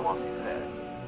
وبالله.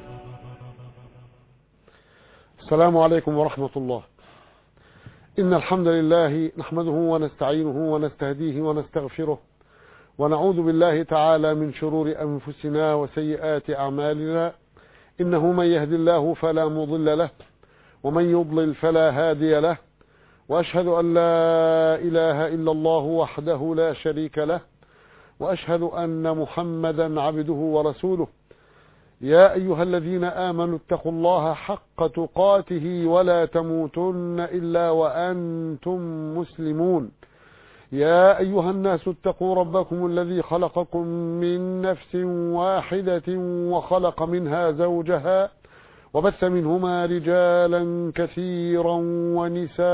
السلام عليكم ورحمة الله. إن الحمد لله نحمده ونستعينه ونستهديه ونستغفره، ونعوذ بالله تعالى من شرور أنفسنا وسيئات أعمالنا. إنه من يهد الله فلا مضل له، ومن يضلل فلا هادي له، وأشهد أن لا إله إلا الله وحده لا شريك له، وأشهد أن محمدا عبده ورسوله. يا أيها الذين آمنوا اتقوا الله حق تقاته ولا تموتن إلا وأنتم مسلمون. يا أيها الناس اتقوا ربكم الذي خلقكم من نفس واحدة وخلق منها زوجها، وبث منهما رجالا كثيرا ونساء،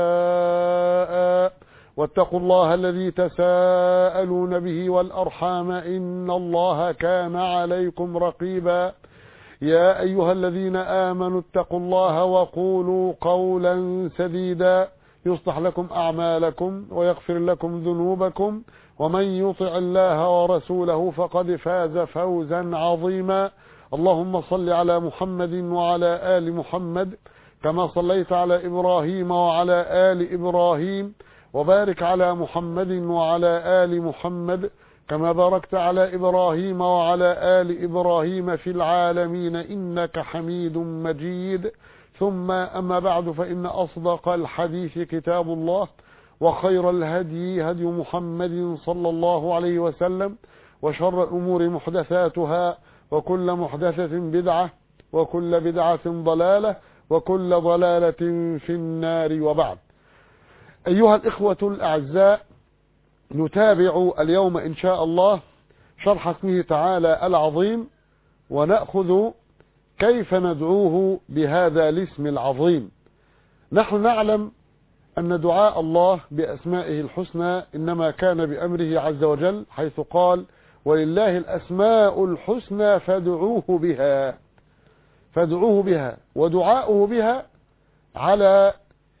واتقوا الله الذي تساءلون به والأرحام إن الله كان عليكم رقيبا. يا أيها الذين آمنوا اتقوا الله وقولوا قولا سديدا يصلح لكم أعمالكم ويغفر لكم ذنوبكم، ومن يطع الله ورسوله فقد فاز فوزا عظيما. اللهم صل على محمد وعلى آل محمد كما صليت على إبراهيم وعلى آل إبراهيم، وبارك على محمد وعلى آل محمد كما باركت على إبراهيم وعلى آل إبراهيم في العالمين إنك حميد مجيد. ثم أما بعد، فإن أصدق الحديث كتاب الله، وخير الهدي هدي محمد صلى الله عليه وسلم، وشر الأمور محدثاتها، وكل محدثة بدعة، وكل بدعة ضلالة، وكل ضلالة في النار. وبعد، أيها الإخوة الأعزاء، نتابع اليوم إن شاء الله شرح اسمه تعالى العظيم، ونأخذ كيف ندعوه بهذا الاسم العظيم. نحن نعلم أن دعاء الله بأسمائه الحسنى إنما كان بأمره عز وجل، حيث قال: ولله الأسماء الحسنى فادعوه بها. ودعاؤه بها على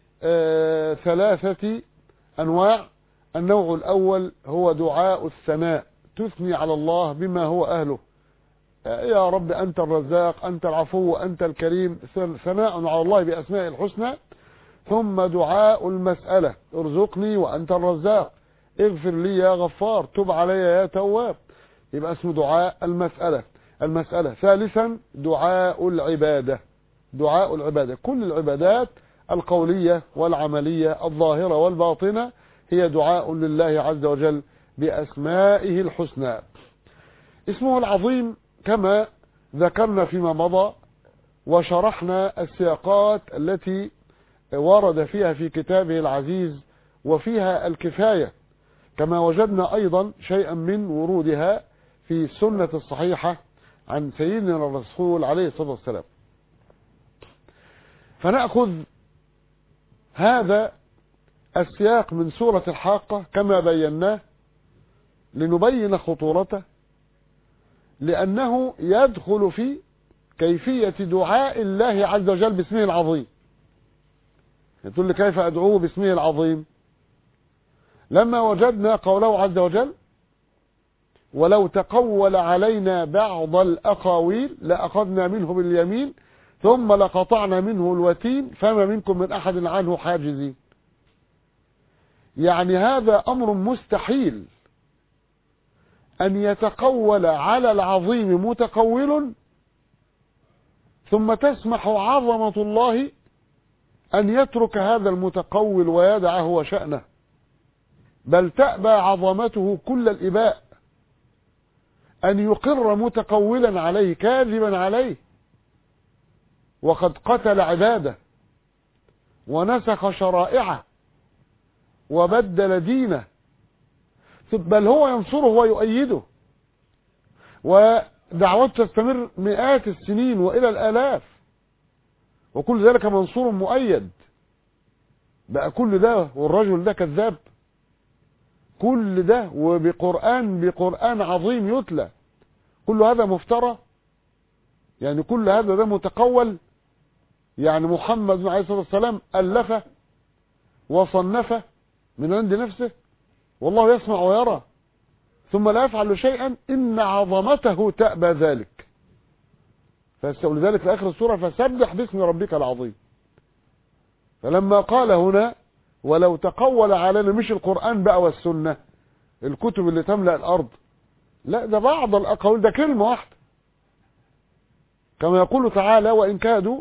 3 أنواع. النوع الأول هو دعاء الثناء، تثني على الله بما هو أهله. يا رب أنت الرزاق، أنت العفو، أنت الكريم، ثناء على الله بأسماء الحسنى. ثم دعاء المسألة، ارزقني وأنت الرزاق، اغفر لي يا غفار، تب علي يا تواب، يبقى اسمه دعاء المسألة. ثالثا دعاء العبادة، كل العبادات القولية والعملية الظاهرة والباطنة هي دعاء لله عز وجل بأسمائه الحسنى. اسمه العظيم كما ذكرنا فيما مضى، وشرحنا السياقات التي ورد فيها في كتابه العزيز وفيها الكفاية، كما وجدنا أيضا شيئا من ورودها في السنة الصحيحة عن سيدنا الرسول عليه الصلاة والسلام. فنأخذ هذا السياق من سورة الحاقة كما بيناه لنبين خطورته، لأنه يدخل في كيفية دعاء الله عز وجل باسمه العظيم. يقول لي كيف أدعوه باسمه العظيم؟ لما وجدنا قوله عز وجل: ولو تقول علينا بعض الأقاويل لأخذنا منه باليمين ثم لقطعنا منه الوتين فما منكم من أحد عنه حاجزين. يعني هذا أمر مستحيل أن يتقول على العظيم متقول ثم تسمح عظمة الله أن يترك هذا المتقول ويدعه وشأنه، بل تأبى عظمته كل الإباء أن يقر متقولا عليه كاذبا عليه، وقد قتل عباده ونسخ شرائعه وبدل دينه، بل هو ينصره ويؤيده، ودعوته تستمر مئات السنين وإلى الآلاف، وكل ذلك منصور مؤيد. بقى كل ده والرجل ده كذاب، كل ده بقرآن عظيم يتلى، كل هذا مفترى، يعني كل هذا ده متقول. يعني محمد عليه الصلاة والسلام ألفه وصنفه من عند نفسه، والله يسمع ويرى ثم لا يفعل شيئا إن عظمته تأبى ذلك. ولذلك في آخر السورة فسبح باسم ربك العظيم. فلما قال هنا ولو تقول علينا، مش القرآن بقى والسنة الكتب اللي تملأ الأرض، لا ده بعض الأقاويل، ده كلمة واحدة، كما يقول تعالى وإن كادوا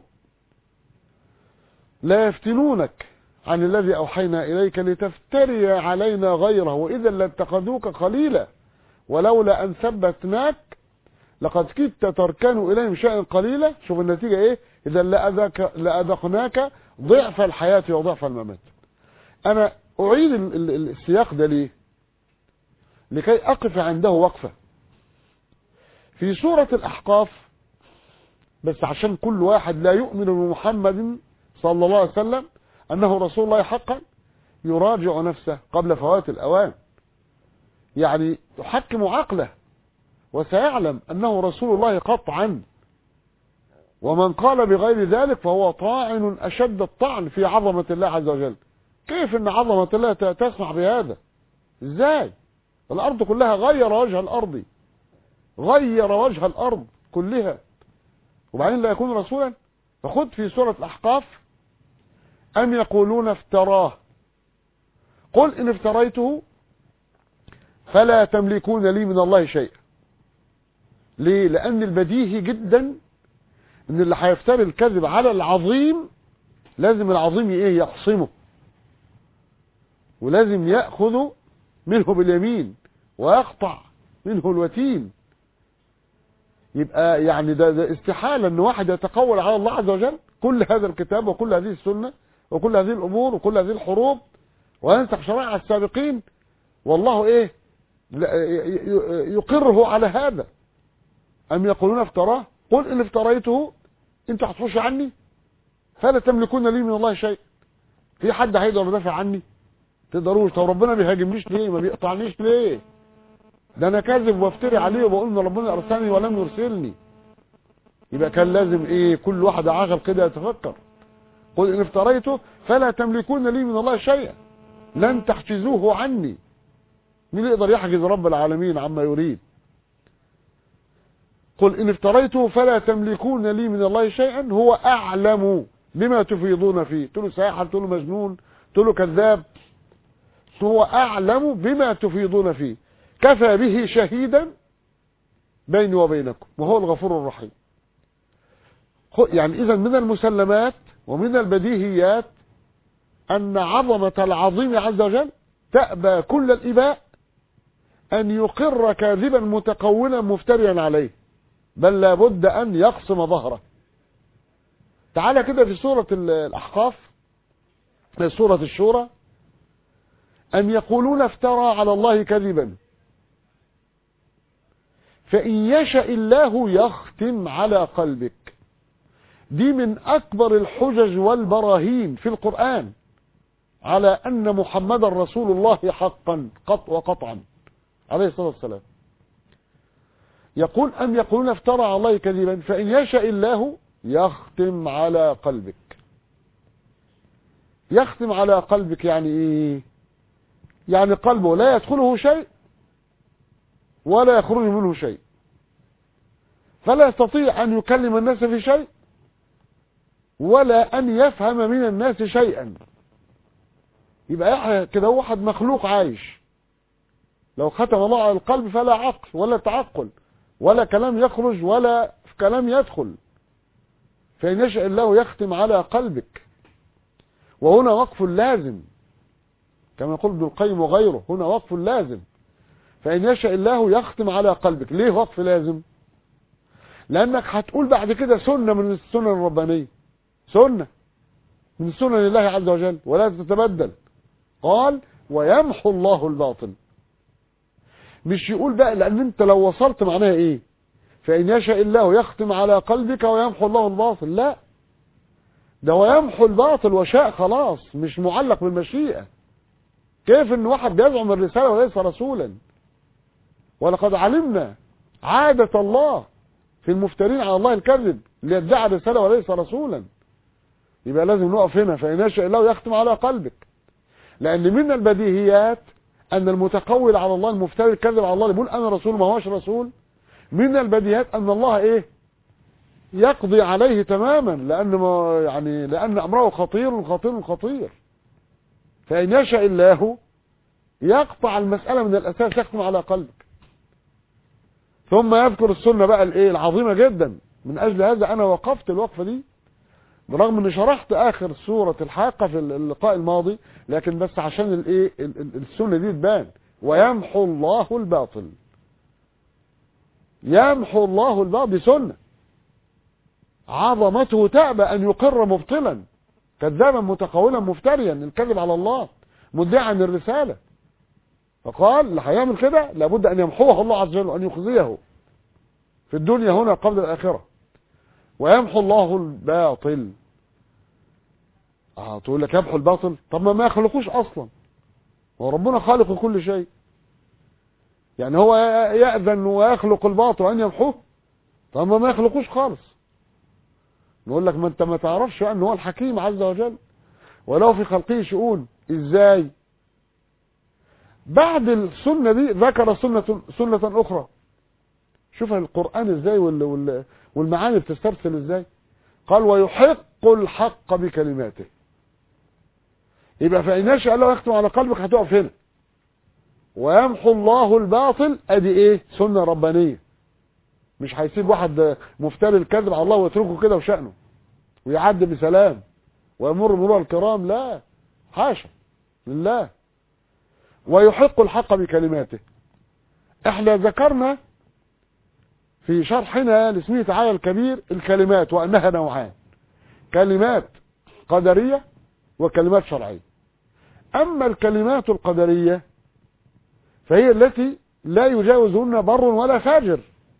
لا يفتنونك عن الذي أوحينا إليك لتفتري علينا غيره وإذا لاتخذوك خليلا ولولا أن ثبتناك لقد كدت تركن إليهم شيئا قليلا. شوف النتيجة إيه؟ إذا لأذقناك ضعف الحياة وضعف الممات. أنا أعيد السياق ده ليه؟ لكي أقف عنده وقفة في سورة الأحقاف، بس عشان كل واحد لا يؤمن بمحمد صلى الله عليه وسلم أنه رسول الله حقا يراجع نفسه قبل فوات الأوان، يعني يحكم عقله وسيعلم أنه رسول الله قطعا، ومن قال بغير ذلك فهو طاعن أشد الطعن في عظمة الله عز وجل. كيف أن عظمة الله تسمح بهذا؟ إزاي؟ الأرض كلها غير وجه الأرض، غير وجه الأرض كلها، وبعدين لا يكون رسولا. فخذ في سورة الأحقاف أم يقولون افتراه قل إن افتريته فلا تملكون لي من الله شيئا. ليه؟ لأن البديهي جدا إن اللي هيفتري الكذب على العظيم لازم العظيم إيه؟ يقسمه، ولازم يأخذ منه باليمين ويقطع منه الوتين. يبقى يعني ده استحالة ان واحد يتقول على الله عز وجل كل هذا الكتاب وكل هذه السنة وكل هذه الامور وكل هذه الحروب وينسخ شرائع السابقين والله ايه يقره على هذا. ام يقولون افتراه قل ان افتريته انت هتخش عني فلا تملكون لي من الله شيء. في حد هيقدر يدافع عني؟ تقدروش. طب ربنا بيهاجمنيش ليه؟ ما بيقطعنيش ليه؟ ده انا كاذب وافتري عليه وبقول ان ربنا ارسلني ولم يرسلني. يبقى كان لازم ايه؟ كل واحد عاقل كده يتفكر. قل ان افتريته فلا تملكون لي من الله شيئا لن تحجزوه عني. مين يقدر يحجز رب العالمين عما يريد؟ قل ان افتريته فلا تملكون لي من الله شيئا هو اعلم بما تفيضون فيه. تقول له ساحر، تقول له مجنون، تقول له كذاب، هو اعلم بما تفيضون فيه كفى به شهيدا بيني وبينكم وهو الغفور الرحيم. يعني اذا من المسلمات ومن البديهيات ان عظمة العظيم عز وجل تأبى كل الإباء ان يقر كاذبا متقولا مفتريا عليه، بل لابد ان يقسم ظهره. تعالى كده في سورة الأحقاف، في سورة الشورى، أم يقولون افترى على الله كذبا فإن يشاء الله يختم على قلبك. دي من أكبر الحجج والبراهين في القرآن على أن محمد رسول الله حقا وقطعا عليه الصلاة والسلام. يقول أم يقولون افترى على الله كذبا فإن يشاء الله يختم على قلبك. يختم على قلبك يعني إيه؟ يعني قلبه لا يدخله شيء ولا يخرج منه شيء، فلا يستطيع أن يكلم الناس في شيء ولا أن يفهم من الناس شيئا. يبقى كده واحد مخلوق عايش. لو ختم الله على القلب فلا عقل ولا تعقل ولا كلام يخرج ولا كلام يدخل. فإن يشاء الله يختم على قلبك. وهنا وقف لازم كما يقول ابن القيم وغيره، هنا وقف لازم. فإن يشاء الله يختم على قلبك. ليه وقف لازم؟ لأنك هتقول بعد كده سنة من السنن الربانية، سنة من سنن الله عز وجل ولا تتبدل. قال ويمحو الله الباطل. مش يقول بقى لأن انت لو وصلت معناها ايه؟ فإن يشاء الله يختم على قلبك ويمحو الله الباطل. لا، ده ويمحو الباطل وشاء خلاص، مش معلق بالمشيئة. كيف ان واحد بيزعم الرسالة وليس رسولا؟ ولقد علمنا عادة الله في المفترين على الله الكذب اللي يدعي الرسالة وليس رسولا. يبقى لازم نقف هنا. فإن يشاء الله يختم على قلبك، لأن من البديهيات أن المتقول على الله المفتري الكذب على الله اللي بيقول أنا رسول ما هوش رسول، من البديهيات أن الله إيه؟ يقضي عليه تماما، لأن أمره خطير خطير خطير. فإن يشاء الله يقطع المسألة من الأساس، يختم على قلبك. ثم يذكر السنة بقى العظيمة جدا. من أجل هذا أنا وقفت الوقفة دي، برغم أني شرحت آخر سورة الحاقة في اللقاء الماضي، لكن بس عشان السنة دي تبان. ويمحو الله الباطل، يمحو الله الباطل بسنة عظمته تأبى أن يقر مبطلا كذابا متقولا مفتريا، الكذب على الله مدعا الرسالة. فقال اللي هيعمل كده لابد أن يمحوه الله عز وجل وأن يخزيه في الدنيا هنا قبل الآخرة. ويمحو الله الباطل. تقول لك يمحو الباطل؟ طب ما يخلقوش أصلا، وربنا خالق كل شيء. يعني هو يأذن ويخلق الباطل وأن يمحوه؟ طب ما يخلقوش خالص. نقول لك ما انت ما تعرفش أن هو الحكيم عز وجل، ولو في خلقه شؤون. ازاي؟ بعد السنة دي ذكر سنة أخرى. شوف القرآن ازاي والمعاني بتسترسل ازاي. قال ويحق الحق بكلماته. يبقى فإن يشاء الله يختم على قلبك، هتقف هنا. ويمحو الله الباطل، ادي سنة ربانية. مش هيسيب واحد مفتري الكذب على الله ويتركه كده وشأنه ويعدي بسلام ويمر مرور الكرام، لا، حاشا لله. ويحق الحق بكلماته. احنا ذكرنا في شرحنا لاسمه تعالى الكبير الكلمات، وانها نوعان: كلمات قدرية وكلمات شرعية. اما الكلمات القدرية فهي التي لا يجاوزهن بر ولا فاجر.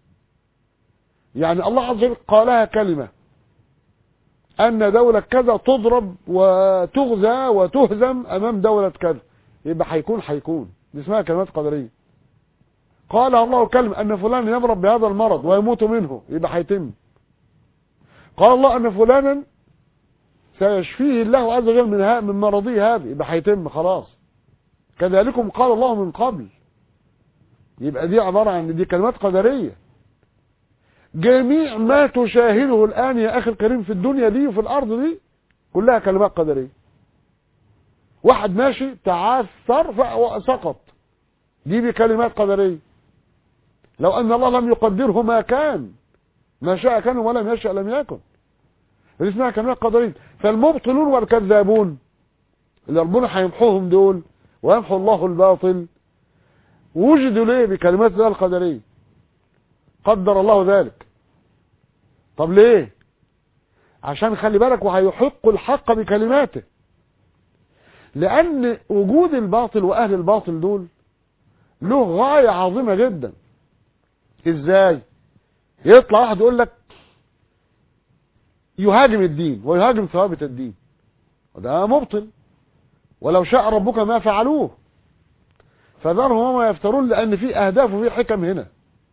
يعني الله عز وجل قالها كلمة أن دولة كذا تضرب وتغزى وتهزم أمام دولة كذا، يبقى هيكون دي اسمها كلمات قدرية. قال الله كلمة أن فلان يمرض بهذا المرض ويموت منه، يبقى هيتم. قال الله أن فلانا سيشفيه الله عز وجل من مرضه هذا، يبقى هيتم خلاص. كذلكم قال الله من قبل، يبقى دي عبارة عن دي كلمات قدرية. جميع ما تشاهده الآن يا أخي الكريم في الدنيا دي وفي الأرض دي كلها كلمات قدرية. واحد ماشي تعثر فسقط، دي بكلمات قدرية. لو أن الله لم يقدره ما كان، ما شاء كان ولم يشأ لم يكن. دي اسمها كلمات قدرية. فالمبطلون والكذابون اللي ربنا هيمحوهم دول ويمحو الله الباطل وجدوا ليه؟ بكلمات الله القدرية. قدر الله ذلك. طب ليه؟ عشان خلي بالك وهيحق الحق بكلماته. لأن وجود الباطل وأهل الباطل دول له غاية عظيمة جدا. ازاي؟ يطلع واحد يقول لك يهاجم الدين ويهاجم ثوابت الدين، وده مبطل. ولو شاء ربك ما فعلوه فذرهم وما يفترون، لأن في أهداف وفي حكم هنا.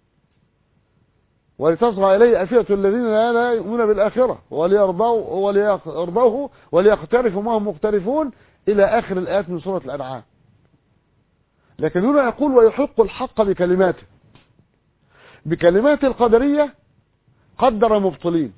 ولتصغى إليه أفئدة الذين لا يؤمنون بالآخرة وليرضوه وليقترفوا ما هم مقترفون إلى آخر الآيات من سورة الأنعام. لكن هنا يقول ويحق الحق بكلماته. بكلمات القدرية قدر مبطلين،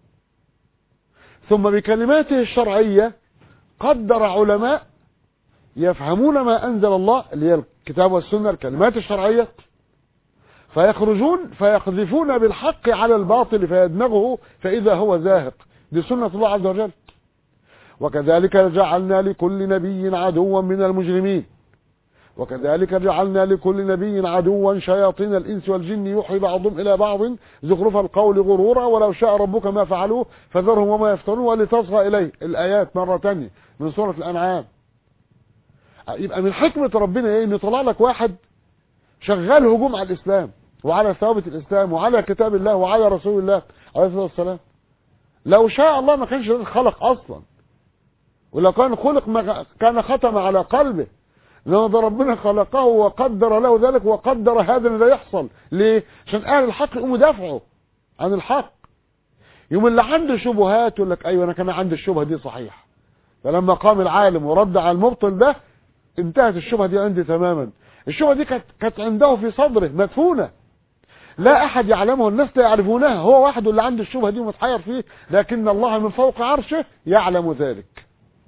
ثم بكلماته الشرعية قدر علماء يفهمون ما أنزل الله اللي هي الكتاب والسنة الكلمات الشرعية، فيخرجون فيقذفون بالحق على الباطل فيدمغه فإذا هو زاهق. دي سنة الله عز وجل. وكذلك جعلنا لكل نبي عدوا من المجرمين، وكذلك جعلنا لكل نبي عدوا شياطين الإنس والجن يوحي بعضهم إلى بعض زخرف القول غرورا ولو شاء ربك ما فعلوه فذرهم وما يفترون ولتصغى إليه. الآيات مرة تانية من سورة الأنعام. يبقى من حكمة ربنا إن يطلع لك واحد شغال هجوم على الإسلام وعلى ثوابت الإسلام وعلى كتاب الله وعلى رسول الله عليه الصلاة والسلام. لو شاء الله ما كانش خلق أصلا، ولو كان خلق ما كان ختم على قلبه. لأن ربنا خلقه وقدر له ذلك وقدر هذا اللي يحصل. ليه؟ عشان أهل الحق يقوموا دافعوا عن الحق. يوم اللي عنده شبهات يقول لك أيوة أنا كان عندي الشبهة دي صحيح، فلما قام العالم ورد على المبطل ده انتهت الشبهة دي عندي تماما. الشبهة دي كانت عنده في صدره مدفونة، لا أحد يعلمه، الناس لا يعرفونها، هو وحده اللي عنده الشبهة دي ومتحير فيه، لكن الله من فوق عرشه يعلم ذلك،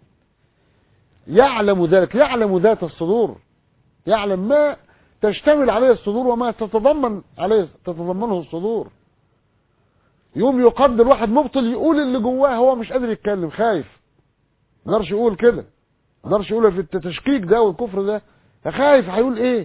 يعلم ذلك، يعلم ذات الصدور، يعلم ما تشتمل عليه الصدور وما تتضمنه الصدور. يوم يقدر واحد مبطل يقول اللي جواه، هو مش قادر يتكلم، خايف، ما يقدرش يقول كده، ما يقدرش يقول في التشكيك ده والكفر ده، خايف هيقول ايه،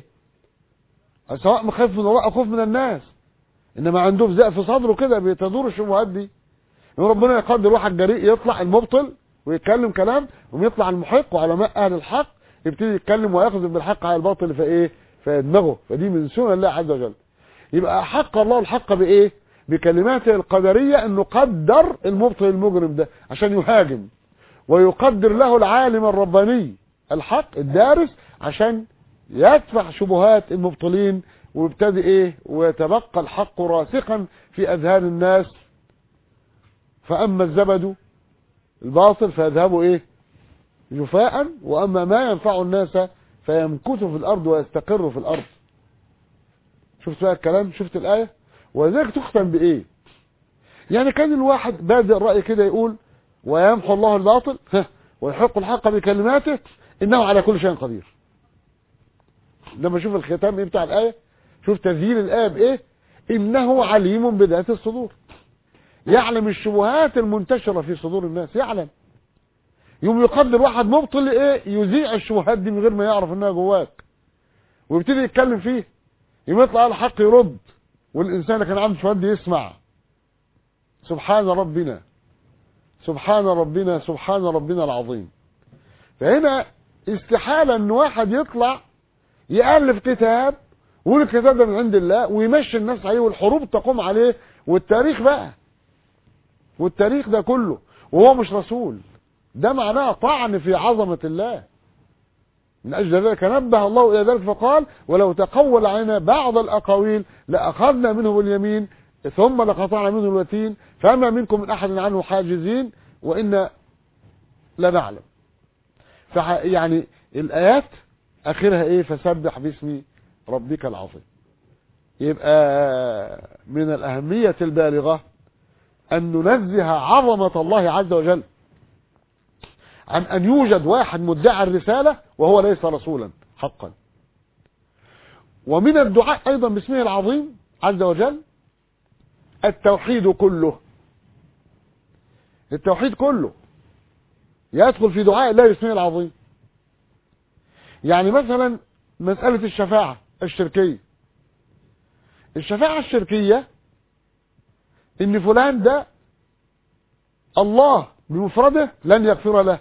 سواء خايف من الله او خوف من الناس، انما عنده بزق في صدره كده بتدور الشبهات دي. يوم ربنا يقدر واحد جريء يطلع المبطل ويتكلم كلام، ويطلع المحق وعلماء اهل الحق يبتدي يتكلم ويقذف بالحق على الباطل فايه فيدمغه، فدي من سنن الله عز وجل. يبقى حق الله الحق بايه؟ بكلماته القدريه، انه قدر المبطل المجرم ده عشان يهاجم، ويقدر له العالم الرباني الحق الدارس عشان يدفع شبهات المبطلين، ويبتدي ايه ويتبقى الحق راسخا في اذهان الناس. فاما الزبد الباطل فيذهب ايه جفاء، واما ما ينفع الناس فيمكث في الارض ويستقر في الارض. شفت بقى الكلام، شفت الايه، وذلك تختم بايه؟ يعني كان الواحد بادئ الراي كده يقول ويمحو الله الباطل ويحق الحق بكلماته انه على كل شيء قدير. لما شوف الختام ايه بتاع الايه، شوف تذييل الايه بايه، انه عليم بذات الصدور، يعلم الشبهات المنتشره في صدور الناس، يعلم. يوم يقدر واحد مبطل ايه يذيع الشبهات دي من غير ما يعرف انها جواك، ويبتدي يتكلم فيه، يوم يطلع الحق يرد، والانسان اللي كان عنده شبهات دي يسمع. سبحان ربنا سبحان ربنا سبحان ربنا العظيم. فهنا استحاله ان واحد يطلع يألف كتاب ويقول الكتاب ده من عند الله ويمشي الناس عليه والحروب تقوم عليه والتاريخ بقى، والتاريخ ده كله وهو مش رسول، ده معناه طعن في عظمة الله. من أجل ذلك نبه الله إلى ذلك فقال ولو تقول علينا بعض الأقاويل لأخذنا منه باليمين ثم لقطعنا منه الوتين فما منكم من أحد عنه حاجزين وإنا لنعلم. يعني الآيات آخرها إيه؟ فسبح باسم ربك العظيم. يبقى من الأهمية البالغة أن ننزه عظمة الله عز وجل عن أن يوجد واحد مدعي الرسالة وهو ليس رسولا حقا. ومن الدعاء أيضا باسمه العظيم عز وجل التوحيد كله، التوحيد كله يدخل في دعاء الله باسمه العظيم. يعني مثلا مسألة الشفاعة الشركية، الشفاعة الشركية ان فلان ده الله بمفرده لن يغفر له،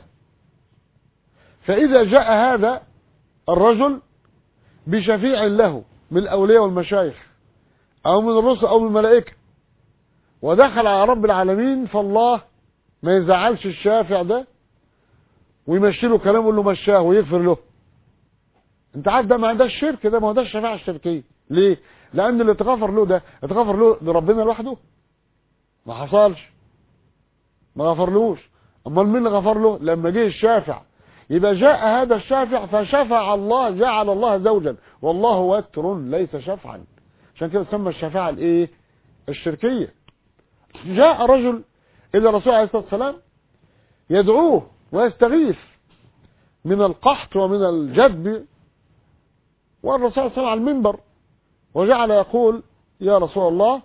فإذا جاء هذا الرجل بشفيع له من الأولياء والمشايخ أو من الرسل أو من الملائكة ودخل على رب العالمين، فالله ما يزعلش الشافع ده ويمشي له كلامه يقول له مشاه ويغفر له. انت عارف ده ما ده الشرك، ده ما هو ده الشفاعة الشركية. ليه؟ لأن اللي اتغفر له ده اتغفر له لربنا لوحده؟ ما حصلش، ما غفرلوش. امال مين اللي غفر له؟ لما جه الشافع. يبقى جاء هذا الشافع فشفع الله، جعل الله زوجا والله وتر ليس شفعا، عشان كده تسمى الشفاعة الايه؟ الشركية. جاء رجل الى الرسول عليه الصلاة والسلام يدعوه ويستغيث من القحط ومن الجدب، والرسول صلى الله عليه وسلم على المنبر وجعل يقول يا رسول الله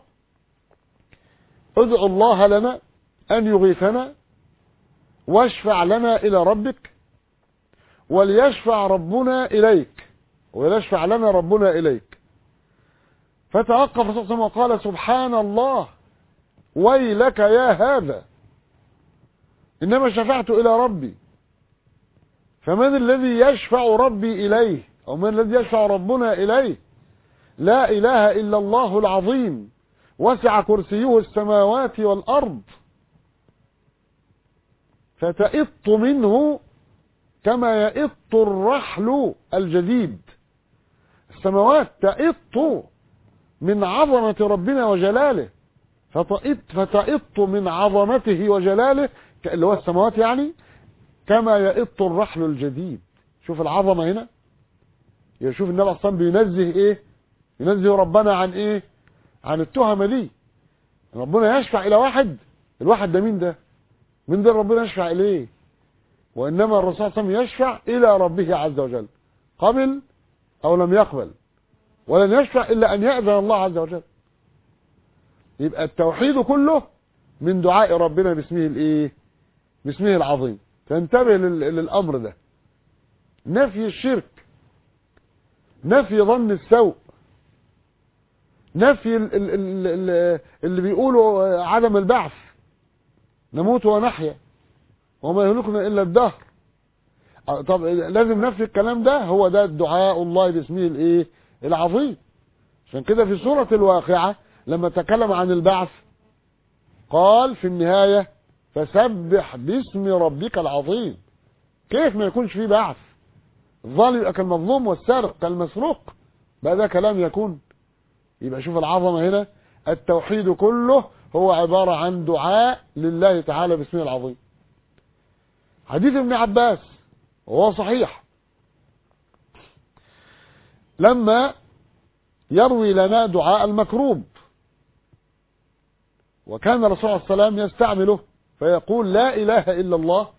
ادعو الله لنا أن يغيثنا واشفع لنا إلى ربك وليشفع ربنا إليك وليشفع لنا ربنا إليك. فتوقف الرسول صلى الله عليه وسلم وقال سبحان الله ويلك يا هذا، إنما شفعت إلى ربي، فمن الذي يشفع ربي إليه أو من الذي يشفع ربنا إليه؟ لا إله إلا الله العظيم وسع كرسيه السماوات والأرض فتئط منه كما يئط الرحل الجديد. السماوات تئط من عظمة ربنا وجلاله، فتئط من عظمته وجلاله اللي هو السماوات يعني كما يئط الرحل الجديد. شوف العظمة هنا، يشوف النبي صلى الله عليه وسلم بينزه ايه؟ ينزه ربنا عن ايه؟ عن التهمة دي. ربنا يشفع إلى واحد، الواحد ده مين ده؟ من ده ربنا يشفع إليه؟ وإنما الرسول صلى الله عليه وسلم يشفع إلى ربه عز وجل، قبل أو لم يقبل، ولن يشفع إلا أن يأذن الله عز وجل. يبقى التوحيد كله من دعاء ربنا باسمه الايه؟ باسمه العظيم. فانتبه للأمر ده. نفي الشرك، نفي ظن السوء، نفي اللي بيقولوا عدم البعث، نموت ونحيا وما يهلكنا إلا الدهر. طب لازم نفي الكلام ده. هو ده الدعاء الله باسمه الايه؟ العظيم. عشان كده في سورة الواقعة لما تكلم عن البعث قال في النهاية فسبح باسم ربك العظيم. كيف ما يكونش فيه بعث؟ الظالم يبقى كالمظلوم والسارق كالمسروق، بقى ده كلام يكون؟ يبقى شوف العظمة هنا. التوحيد كله هو عبارة عن دعاء لله تعالى باسمه العظيم. حديث ابن عباس وهو صحيح لما يروي لنا دعاء المكروب، وكان الرسول صلى الله عليه وسلم يستعمله فيقول لا إله إلا الله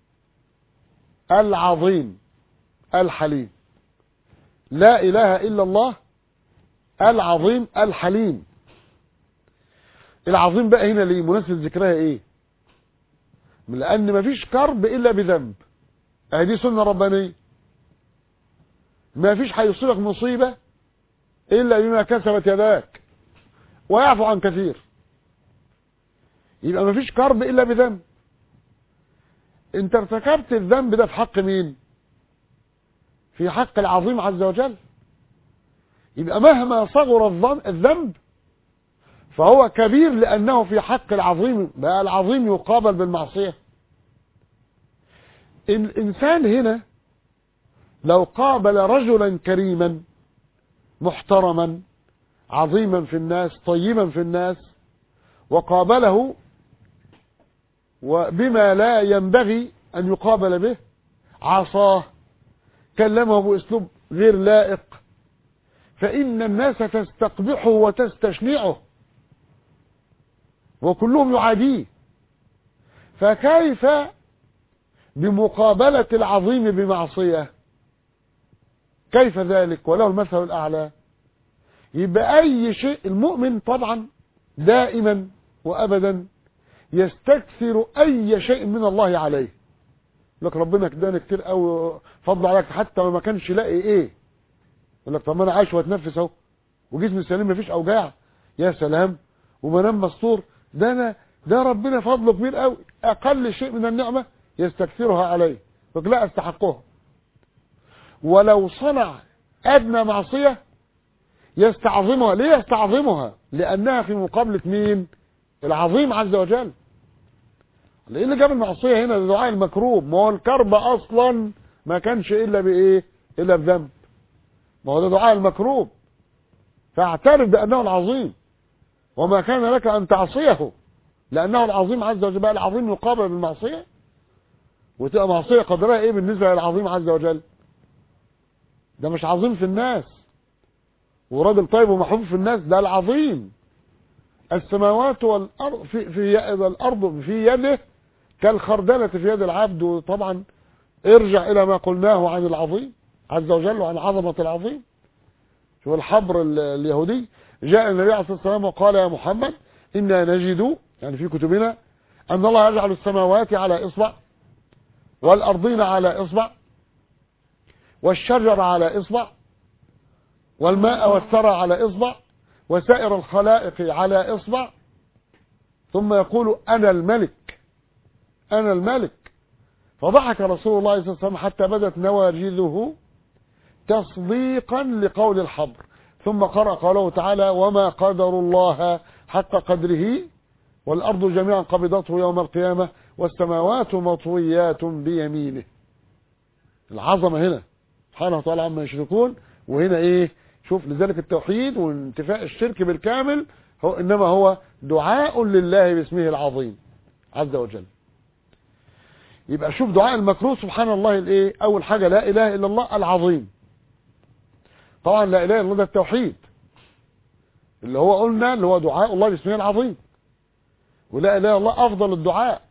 العظيم الحليم. لا إله إلا الله العظيم الحليم. العظيم بقى هنا ليه مناسبة ذكرها ايه؟ لأن مفيش كرب إلا بذنب. دي سنة ربانية. مفيش هيصيبك مصيبة إلا بما كسبت يداك ويعفو عن كثير. يبقى مفيش كرب إلا بذنب. انت ارتكبت الذنب ده في حق مين؟ في حق العظيم عز وجل. يبقى مهما صغر الذنب فهو كبير لأنه في حق العظيم. بقى العظيم يقابل بالمعصية. الإنسان هنا لو قابل رجلا كريما محترما عظيما في الناس طيبا في الناس وقابله وبما لا ينبغي أن يقابل به، عصاه، كلمه بأسلوب غير لائق، فإن الناس تستقبحه وتستشنعه وكلهم يعاديه. فكيف بمقابلة العظيم بمعصية؟ كيف ذلك؟ وله المثل الأعلى. يبقى أي شيء المؤمن طبعا دائما وأبدا يستكثر أي شيء من الله عليه. لك ربنا كداني كتير قوي فضل عليك حتى ما كانش يلاقي ايه. يقول لك طب ما انا عايش واتنفس اهو وجسمي سليم مفيش اوجاع، يا سلام، وبنام مستور. ده ربنا فضله كبير قوي. اقل شيء من النعمه يستكثرها عليه، يقول لا استحقها. ولو صنع ادنى معصيه يستعظمها. ليه يستعظمها؟ لانها في مقابله مين؟ العظيم عز وجل. ايه اللي جاب المعصيه هنا؟ دعاء المكروب. ما هو الكرب اصلا ما كانش الا بايه؟ الا بذنب. ما هو ده دعاء المكروب. فاعترف بانه العظيم وما كان لك ان تعصيه لانه العظيم عز وجل. بقى العظيم يقابل بالمعصيه وتبقى معصيه قدرها ايه بالنسبه للعظيم عز وجل؟ ده مش عظيم في الناس وراجل طيب ومحبوب في الناس، ده العظيم. السماوات والارض الارض في يده كالخردلة في يد العبد. وطبعا ارجع الى ما قلناه عن العظيم عز وجل وعن عظمة العظيم. شوف الحبر اليهودي جاء النبي عليه الصلاة والسلام وقال يا محمد إنا نجد يعني في كتبنا أن الله يجعل السماوات على إصبع والأرضين على إصبع والشجر على إصبع والماء والثرى على إصبع وسائر الخلائق على إصبع ثم يقول أنا الملك أنا الملك. فضحك رسول الله صلى الله عليه وسلم حتى بدت نواجذه تصديقا لقول الحبر. ثم قرأ قوله تعالى وما قدر الله حق قدره والأرض جميعا قبضته يوم القيامة والسماوات مطويات بيمينه. العظمة هنا سبحانه وتعالى عما يشركون. وهنا ايه؟ شوف لذلك التوحيد وانتفاء الشرك بالكامل هو انما هو دعاء لله باسمه العظيم عز وجل. يبقى شوف دعاء المكروه سبحان الله الايه؟ اول حاجه لا اله الا الله العظيم. طبعا لا اله الا الله ده التوحيد. اللي هو قلنا اللي هو دعاء الله باسمه العظيم. ولا اله الا الله افضل الدعاء،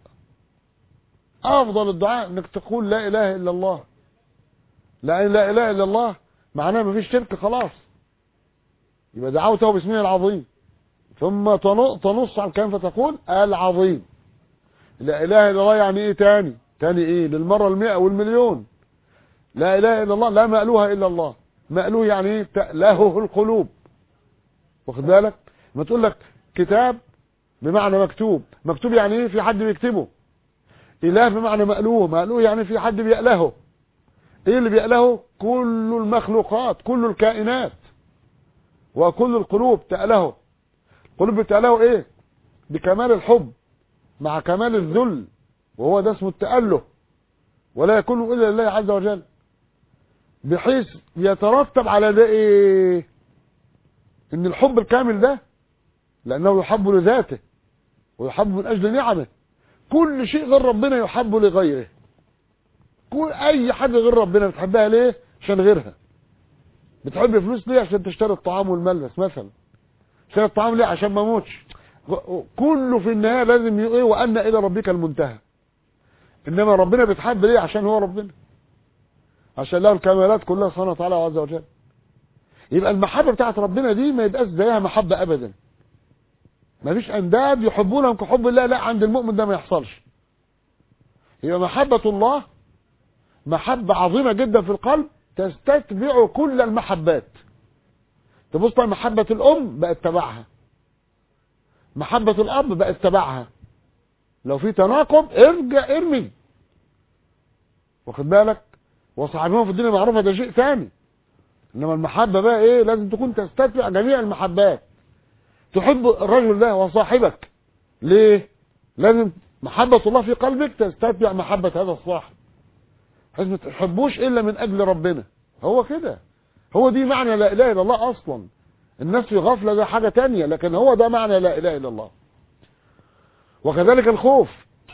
افضل الدعاء انك تقول لا اله الا الله. لا اله الا الله معناه ما فيش شرك خلاص، يبقى دعوته باسمه العظيم. ثم تنص على الكلام فتقول العظيم. لا اله الا الله يعني ايه تاني ايه للمره المئة والمليون؟ لا اله الا الله لا مألوها الا الله. مألوه يعني ايه؟ تألهه القلوب. واخد بالك؟ ما تقول لك كتاب بمعنى مكتوب، مكتوب يعني ايه؟ في حد بيكتبه. اله بمعنى مألوه يعني في حد بيألهه. ايه اللي بيألهه؟ كل المخلوقات، كل الكائنات، وكل القلوب تألهه. القلوب بتألهه ايه؟ بكمال الحب مع كمال الذل، وهو ده اسمه التأله. ولا يكون الا لله عز وجل، بحيث يترتب على ده ايه؟ ان الحب الكامل ده لانه يحب لذاته ويحب من اجل نعمه. كل شيء غير ربنا يحب لغيره. كل اي حاجه غير ربنا بتحبها ليه؟ عشان غيرها. بتحب فلوس ليه؟ عشان تشتري الطعام والملبس مثلا. تشتري الطعام ليه؟ عشان ما اموتش. كله في النهايه لازم ايه؟ وان الى ربك المنتهى. انما ربنا بيتحب ليه؟ عشان هو ربنا، عشان له الكمالات كلها سبحانه وتعالى عز وجل. يبقى المحبه بتاعت ربنا دي ما يبقاش زيها محبه ابدا. ما فيش انداد يحبونهم كحب الله، لا، عند المؤمن ده ما يحصلش. يبقى محبه الله محبه عظيمه جدا في القلب تستتبع كل المحبات. تبص على محبه الام بقت تبعها، محبه الاب بقت تبعها. لو في تناقض ارجع ارمي. واخد بالك؟ وصاحبهم في الدنيا معروفه ده شيء ثاني. انما المحبه بقى ايه؟ لازم تكون تستتبع جميع المحبات. تحب الرجل ده وصاحبك ليه؟ لازم محبه الله في قلبك تستتبع محبه هذا الصاحب، بحيث ما تحبوش الا من اجل ربنا. هو كده، هو دي معنى لا اله الا الله اصلا. الناس في غفله ده حاجه تانية، لكن هو ده معنى لا اله الا الله. وكذلك الخوف،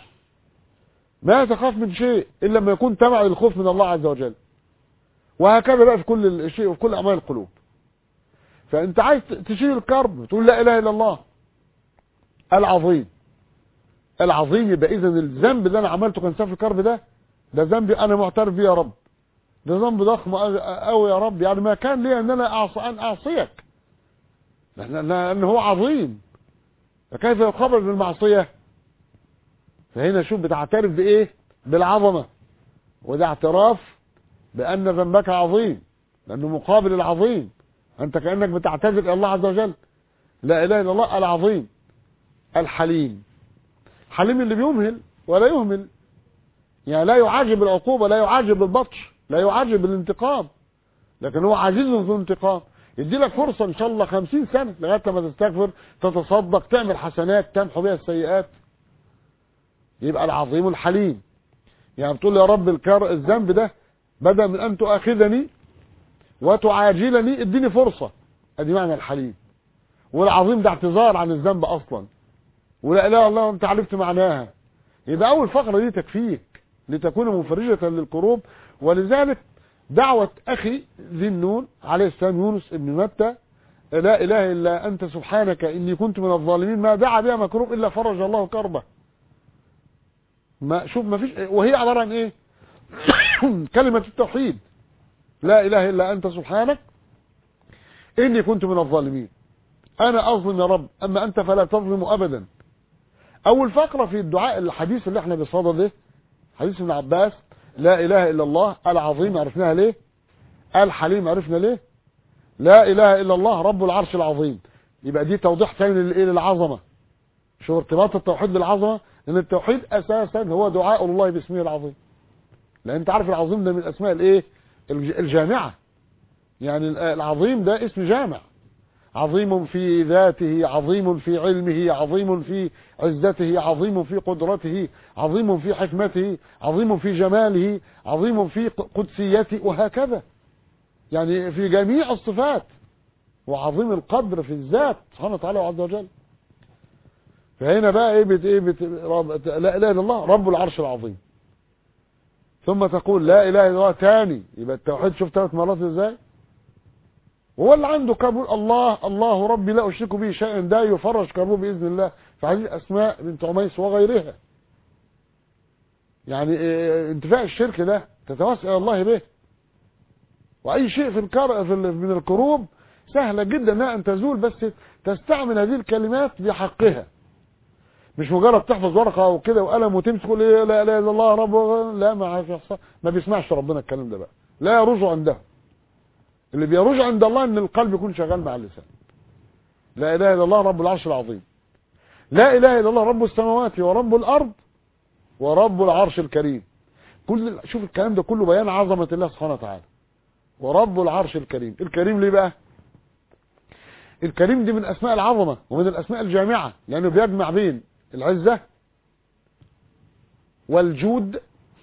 ما تخاف من شيء الا لما يكون تبع الخوف من الله عز وجل. وهكذا بقى في كل شيء وفي كل اعمال القلوب. فانت عايز تشيل الكرب تقول لا اله الا الله العظيم. العظيم يبقى اذا الذنب اللي انا عملته كان سبب الكرب ده ذنبي انا معترف بيه يا رب. ده ذنب ضخم قوي يا رب، يعني ما كان لي ان انا اعصيك، لان هو عظيم. فكيف يقابل بالمعصيه؟ فهنا شوف بتعترف بايه؟ بالعظمه. وده اعتراف بان ذنبك عظيم، لانه مقابل العظيم. انت كانك بتعتذر الى الله عز وجل. لا اله الا الله العظيم الحليم. حليم اللي بيمهل ولا يهمل، يعني لا يعاجب العقوبه، لا يعاجب البطش، لا يعاجب الانتقام، لكن هو عزيز ذو انتقام. يدي لك فرصه ان شاء الله 50 سنه لغايه لما تستغفر، تتصدق، تعمل حسنات تمحو بها السيئات. يبقى العظيم الحليم. يعني بتقول يا رب الذنب ده بدأ من ان تؤاخذني وتعاجلني، اديني فرصه. ادي معنى الحليم. والعظيم ده اعتذار عن الذنب اصلا. ولا اله الا الله انت عرفت معناها. يبقى اول فقره دي تكفيك لتكون مفرجه للكروب. ولذلك دعوه اخي ذي النون عليه السلام يونس ابن متى، لا اله الا انت سبحانك اني كنت من الظالمين، ما دعا بها مكروب الا فرج الله كربه. ما شوف ما فيش، وهي عباره عن ايه؟ كلمه التوحيد. لا اله الا انت سبحانك اني كنت من الظالمين. انا اظلم يا رب، اما انت فلا تظلم ابدا. اول فقره في الدعاء الحديث اللي احنا بصدده ده حديث ابن عباس، لا اله الا الله العظيم، عرفناها ليه؟ الحليم عرفنا ليه؟ لا اله الا الله رب العرش العظيم. يبقى دي توضيح ثاني للعظمه. شو ارتباط التوحيد بالعظمه؟ لان التوحيد اساسا هو دعاء الله باسمه العظيم. لان انت عارف العظيم ده من اسماء الايه؟ الجامعه. يعني العظيم ده اسم جامع. عظيم في ذاته، عظيم في علمه، عظيم في عزته، عظيم في قدرته، عظيم في حكمته، عظيم في جماله، عظيم في قدسيته، وهكذا. يعني في جميع الصفات. وعظيم القدر في الذات سبحانه وتعالى عز وجل. فهنا بقى لا اله الا الله رب العرش العظيم. ثم تقول لا اله الا الله تاني. يبقى التوحيد شوف 3 مرات ازاي؟ وهو اللي عنده قبول الله ربي لا أشرك به شيئا، ده يفرج كربه بإذن الله في حديث أسماء بنت عميس وغيرها. يعني انتفاء الشرك ده تتوسل إلى الله به. وأي شيء من الكروب سهلة جدا أن تزول، بس تستعمل هذه الكلمات بحقها، مش مجرد تحفظ ورقة وكده وقلم وتمسك تقول لا اله الا الله رب، لا ما بيسمعش ربنا الكلام ده بقى، لا يروج عنده. اللي بيروج عند الله ان القلب يكون شغال مع اللسان. لا اله الا الله رب العرش العظيم، لا اله الا الله رب السماوات ورب الارض ورب العرش الكريم. شوف الكلام ده كله بيان عظمة الله سبحانه وتعالى. ورب العرش الكريم. الكريم ليه بقى؟ الكريم دي من اسماء العظمة ومن الاسماء الجامعة، لانه بيجمع بين العزة والجود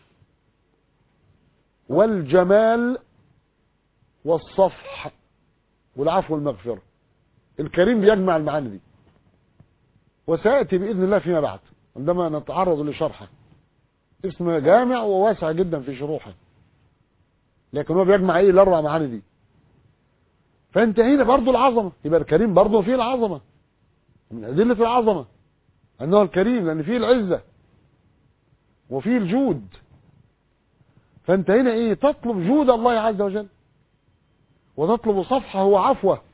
والجمال والصفح والعفو والمغفرة. الكريم بيجمع المعاني دي، وسيأتي بإذن الله فيما بعد عندما نتعرض لشرحه. اسم جامع وواسع جدا في شروحه، لكن هو بيجمع ايه؟ الاربع معاني دي. فانت هنا برضو العظمة، يبقى الكريم برضو فيه العظمة، من أدلة العظمة انه الكريم، لان فيه العزة وفيه الجود. فانت هنا ايه؟ تطلب جود الله عز وجل وتطلب صفحه وعفوه.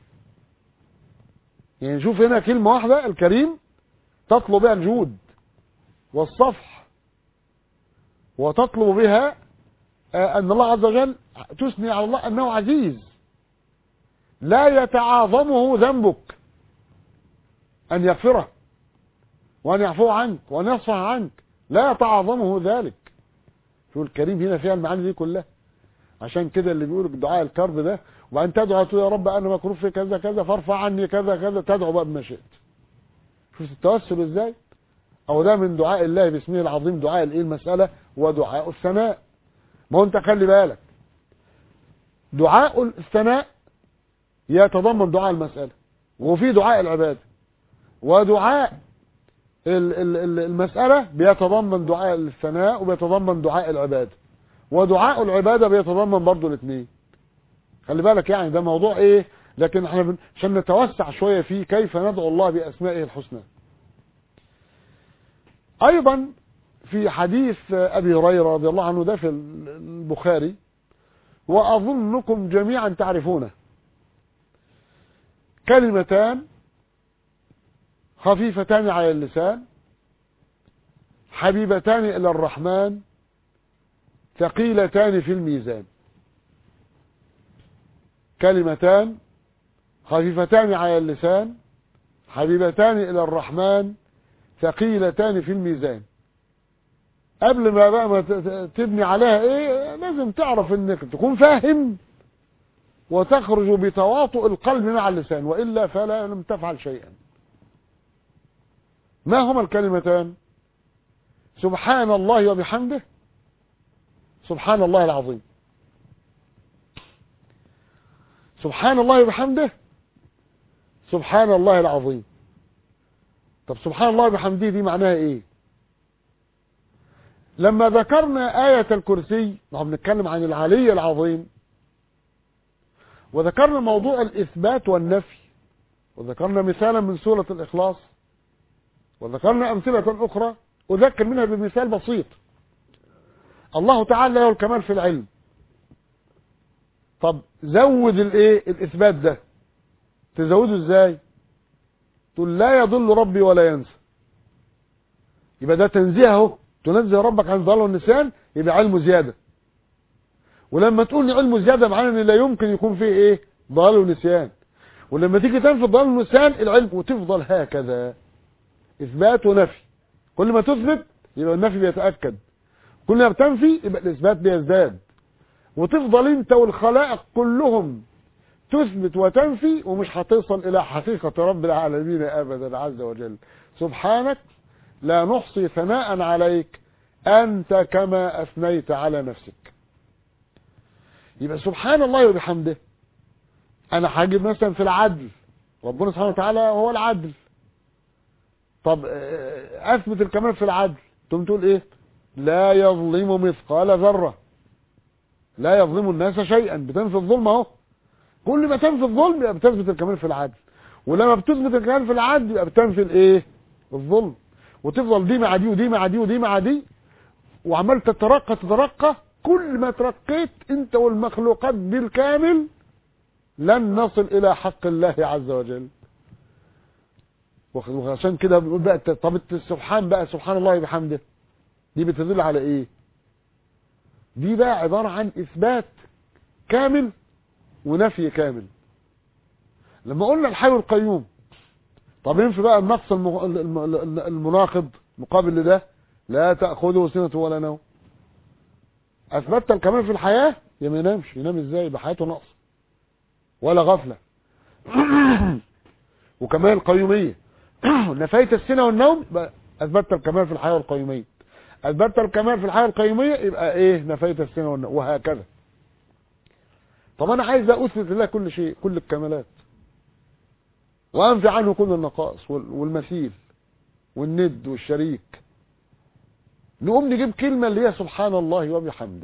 يعني شوف هنا كلمة واحدة الكريم تطلب بها الجود والصفح، وتطلب بها ان الله عز وجل تثني على الله انه عزيز لا يتعاظمه ذنبك ان يغفره وان يعفو عنك وان يصفح عنك، لا يتعاظمه ذلك. شوف الكريم هنا فيها المعاني دي كلها. عشان كده اللي بيقول دعاء الكرب ده، وبعدين تدعو تقول يا رب انا مكروب في كذا كذا فارفع عني كذا كذا، تدعو بقى بما شئت. شوف التوسل ازاي. او ده من دعاء الله باسمه العظيم، دعاء الايه؟ المسألة ودعاء الثناء. ما هو انت خلي بالك، دعاء الثناء يتضمن دعاء المسألة، وفي دعاء العبادة، ودعاء المسألة بيتضمن دعاء الثناء وبيتضمن دعاء العبادة، ودعاء العبادة بيتضمن برضو الاثنين. خلي بالك يعني ده موضوع ايه، لكن احنا عشان نتوسع شوية فيه كيف ندعو الله بأسمائه الحسنى. ايضا في حديث ابي هريرة رضي الله عنه ده في البخاري، واظنكم جميعا تعرفونه، كلمتان خفيفتان على اللسان حبيبتان الى الرحمن ثقيلتان في الميزان. كلمتان خفيفتان على اللسان حبيبتان الى الرحمن ثقيلتان في الميزان. قبل ما بقى ما تبني عليها ايه، لازم تعرف انك تكون فاهم وتخرج بتواطؤ القلب مع اللسان، وإلا فلا لم تفعل شيئا. ما هما الكلمتان؟ سبحان الله وبحمده، سبحان الله العظيم. سبحان الله وبحمده، سبحان الله العظيم. طب سبحان الله وبحمده دي معناها ايه؟ لما ذكرنا آية الكرسي نحن بنتكلم عن العلي العظيم، وذكرنا موضوع الإثبات والنفي، وذكرنا مثالا من سورة الإخلاص، وذكرنا أمثلة أخرى أذكر منها بمثال بسيط. الله تعالى له الكمال في العلم. طب زود الإثبات ده، تزوده ازاي؟ تقول لا يضل ربي ولا ينسى. يبقى ده تنزيه اهو، تنزه ربك عن الضلال والنسيان، يبقى علمه زيادة. ولما تقول لي علمه زيادة معناه ان لا يمكن يكون فيه ضلال ونسيان. ولما تيجي تنفي الضلال والنسيان العلم، وتفضل هكذا اثبات ونفي. كل ما تثبت يبقى النفي بيتأكد، كل ما بتنفي يبقى الاثبات بيزداد، وتفضل انت والخلائق كلهم تثبت وتنفي، ومش هتصل الى حقيقة رب العالمين ابدا عز وجل. سبحانك لا نحصي ثناء عليك انت كما اثنيت على نفسك. يبقى سبحان الله وبحمده. انا هجيب مثلا في العدل، ربنا سبحانه وتعالى هو العدل. طب اثبت الكمال في العدل، ثم تقول ايه؟ لا يظلم مثقال ذرة، لا يظلم الناس شيئا، بتنفي الظلم اهو. كل ما تنفي الظلم يبقى بتثبت الكمال في العدل، ولما بتثبت الكمال في العدل يبقى بتنفي الايه؟ الظلم. وتفضل دي مع دي ودي مع دي ودي مع دي، وعمال تترقى. كل ما ترقيت انت والمخلوقات بالكامل لن نصل الى حق الله عز وجل. وعشان كده بنقول بقى طب السبحان بقى، سبحان الله وبحمده، دي بتدل على ايه؟ دي بقى عبارة عن اثبات كامل ونفي كامل. لما قلنا الحي القيوم، طب ينفي بقى النقص المناقض مقابل لده، لا تأخذه سنة ولا نوم. اثبتت الكمال في الحياة، يا ما ينامش، ينام ازاي؟ يبقى حياته نقص ولا غفلة. وكمال القيومية. نفيت السنة والنوم، اثبتت الكمال في الحياة والقيومية. اثبتت الكمال في الحياة القيومية، يبقى ايه؟ نفيت السنة والنوم، وهكذا. طب انا عايز اثبت لله كل شيء، كل الكمالات، وانفي عنه كل النقائص والمثيل والند والشريك. نقوم نجيب كلمة اللي هي سبحان الله وبحمده،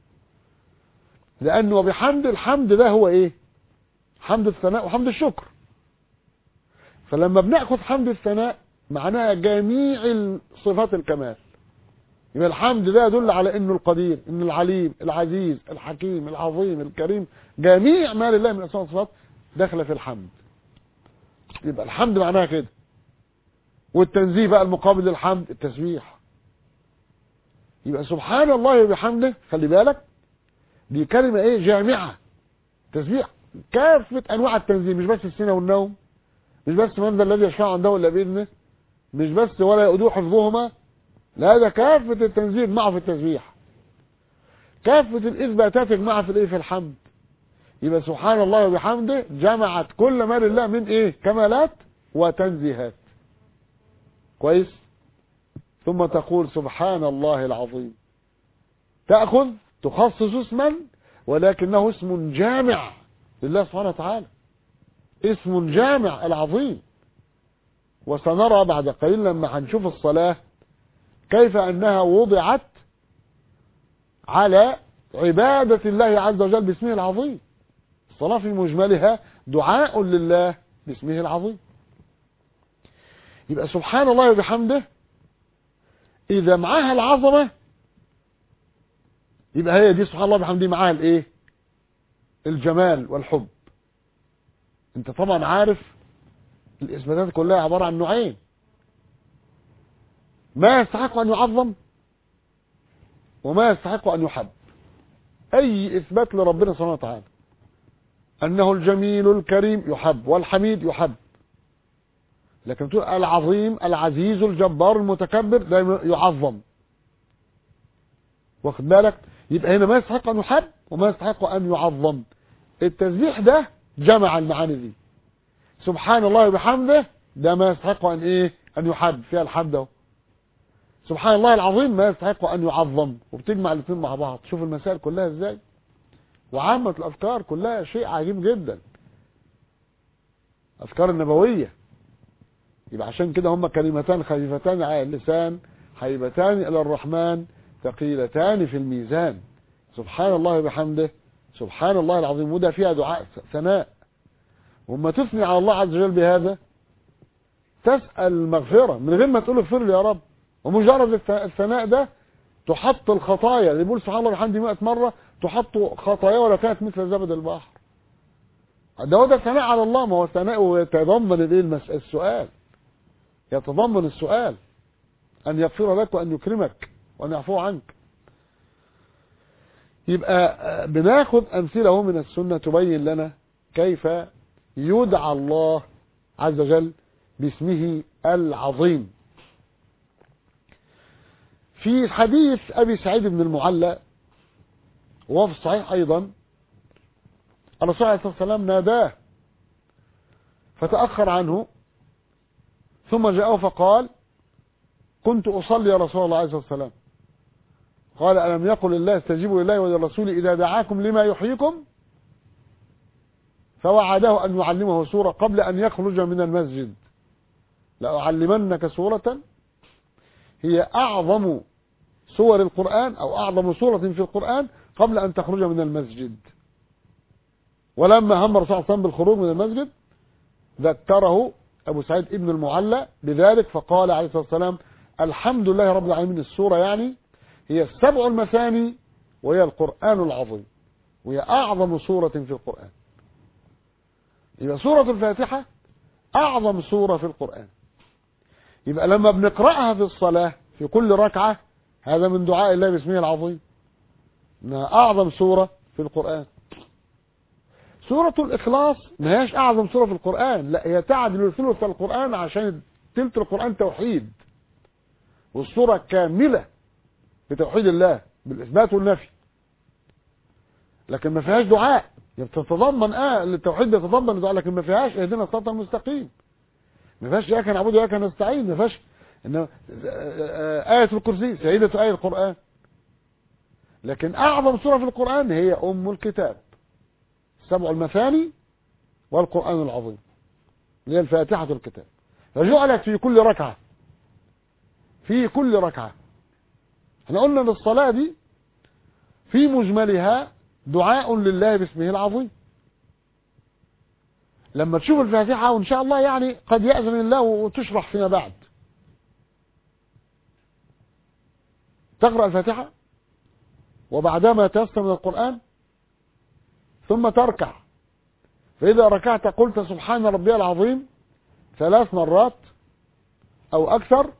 لأنه وبحمد، الحمد ده هو ايه؟ حمد الثناء وحمد الشكر. فلما بنأخذ حمد الثناء معناها جميع صفات الكمال، يبقى الحمد ده يدل على انه القدير، انه العليم، العزيز، الحكيم، العظيم، الكريم، جميع ما لله من اسماء وصفات داخله في الحمد. يبقى الحمد معناها كده. والتنزيه بقى المقابل للحمد التسبيح. يبقى سبحان الله وبحمده، خلي بالك دي كلمة ايه؟ جامعة. تسبيح كافة انواع التنزيه، مش بس السنة والنوم، مش بس من ذا الذي يشفع عنده الا باذنه، مش بس ولا يؤدوه حفظهما، لا ده كافة التنزيه معه في التسبيح، كافة الاثباتات معه في الايه؟ في الحمد. يبقى سبحان الله وبحمده جمعت كل ما لله من ايه؟ كمالات وتنزيهات. كويس. ثم تقول سبحان الله العظيم، تأخذ تخصص اسما ولكنه اسم جامع لله سبحانه وتعالى، اسم جامع العظيم. وسنرى بعد قليل لما هنشوف الصلاة كيف أنها وضعت على عبادة الله عز وجل باسمه العظيم. الصلاة في مجملها دعاء لله باسمه العظيم. يبقى سبحان الله وبحمده إذا معاها العظمة يبقى هي دي سبحان الله وبحمده، معاها الايه؟ الجمال والحب. انت طبعا عارف الإثباتات كلها عبارة عن نوعين: ما يستحق أن يعظم وما يستحق أن يحب. أي إثبات لربنا سبحانه وتعالى أنه الجميل الكريم يحب والحميد يحب، لكن تقول العظيم العزيز الجبار المتكبر ده يعظم. واخد بالك؟ يبقى هنا ما يستحق أن يحب وما يستحق أن يعظم. التسبيح ده جمع المعاني دي. سبحان الله وبحمده ده ما يستحق أن ايه؟ أن يحب، فيها الحمد اهو. سبحان الله العظيم ما يستحق أن يعظم، وبتجمع الاثنين مع بعض. شوف المسائل كلها ازاي، وعامة الأفكار كلها شيء عجيب جدا، أفكار النبوية. يبقى عشان كده هم كلمتان خفيفتان على اللسان حبيبتان إلى الرحمن ثقيلتان في الميزان. سبحان الله وبحمده، سبحان الله العظيم، وده فيها دعاء ثناء. وما تثني على الله عز وجل بهذا تسأل المغفرة من غير ما تقول اغفر لي يا رب. ومجرد الثناء ده تحط الخطايا، اللي بيقول سبحان الله وبحمده 100 مرة تحط خطايا ولا كانت مثل زبد البحر. ده ثناء على الله. ما هو الثناء يتضمن الايه؟ السؤال، يتضمن السؤال أن يغفر لك وأن يكرمك وأن يعفو عنك. يبقى بناخد أمثلة من السنة تبين لنا كيف يدعى الله عز وجل باسمه العظيم. في حديث أبي سعيد بن المعلى وفي الصحيح أيضا، الرسول عليه الصلاة والسلام ناداه فتأخر عنه، ثم جاءه فقال كنت أصلي يا رسول الله عليه الصلاة والسلام. قال ألم يقل الله استجيبوا لله وللرسول إذا دعاكم لما يحييكم؟ فوعده أن يعلمه سورة قبل أن يخرج من المسجد. لأعلمنك سورة هي أعظم سور القرآن أو أعظم سورة في القرآن قبل أن تخرج من المسجد. ولما هم الرسول صلى الله عليه وسلم بالخروج من المسجد ذكره أبو سعيد ابن المعلى بذلك، فقال عليه الصلاة والسلام: الحمد لله رب العالمين. السورة يعني هي السبع المثاني، وهي القرآن العظيم، وهي أعظم سورة في القرآن. يبقى سورة الفاتحة أعظم سورة في القرآن. يبقى لما بنقرأها في الصلاة في كل ركعة، هذا من دعاء الله باسمه العظيم، إنها أعظم سورة في القرآن. سورة الإخلاص ما هياش أعظم سورة في القرآن، لا، هي تعدل ثلث القرآن، عشان تلت القرآن توحيد، والسورة كاملة بتوحيد الله بالإثبات والنفي، لكن ما فيهاش دعاء. بتتضمن التوحيد بيتضمن الدعاء، لكن ما فيهاش اهدنا الصراط المستقيم، ما فيهاش إياك نعبد وإياك نستعين، ما فيهاش آية الكرسي سيدة آية القرآن. لكن أعظم سورة في القرآن هي أم الكتاب، سبع المثاني والقرآن العظيم، هي الفاتحة الكتاب، فجعلت في كل ركعة، في كل ركعة. احنا قلنا ان الصلاة دي في مجملها دعاء لله باسمه العظيم. لما تشوف الفاتحة وان شاء الله يعني قد يأذن الله وتشرح فيما بعد، تقرأ الفاتحة وبعدما تيسر من القرآن ثم تركع، فإذا ركعت قلت سبحان ربي العظيم 3 مرات أو أكثر.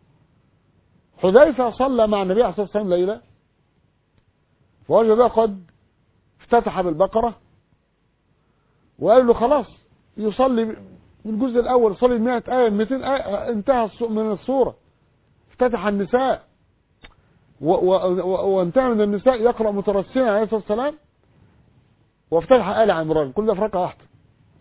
حذيفة صلى مع النبي عليه الصلاة والسلام ليلة، فوجد قد افتتح بالبقرة، وقال له خلاص يصلي من الجزء الأول، يصلي 100 آية 200 آية، انتهى من السورة. افتتح النساء وانتهى من النساء، يقرأ مترسلا عليه الصلاة والسلام، وافتتح آل عمران، كل ده في ركعة واحدة.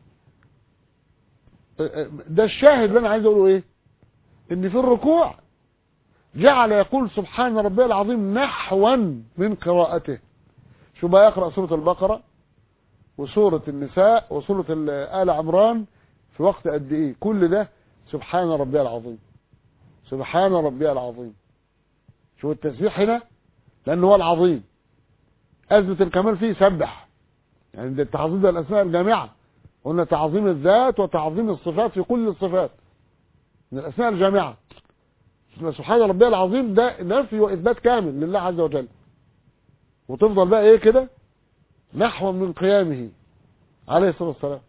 ده الشاهد اللي انا عايز اقوله ايه، ان في الركوع جعل يقول سبحان ربي العظيم نحوا من قراءته. شو بقى، يقرأ سورة البقرة وسورة النساء وسورة آل عمران في وقت قد ايه، كل ده سبحان ربي العظيم، سبحان ربي العظيم. شو التسبيح هنا، لانه هو العظيم، أزمة الكمال فيه سبح، يعني ده التعظيم ده الأسماء الجامعة، قلنا تعظيم الذات وتعظيم الصفات في كل الصفات من الأسماء الجامعة. سبحان ربي العظيم ده نفي وإثبات كامل لله عز وجل، وتفضل بقى ايه كده نحو من قيامه عليه الصلاة والسلام.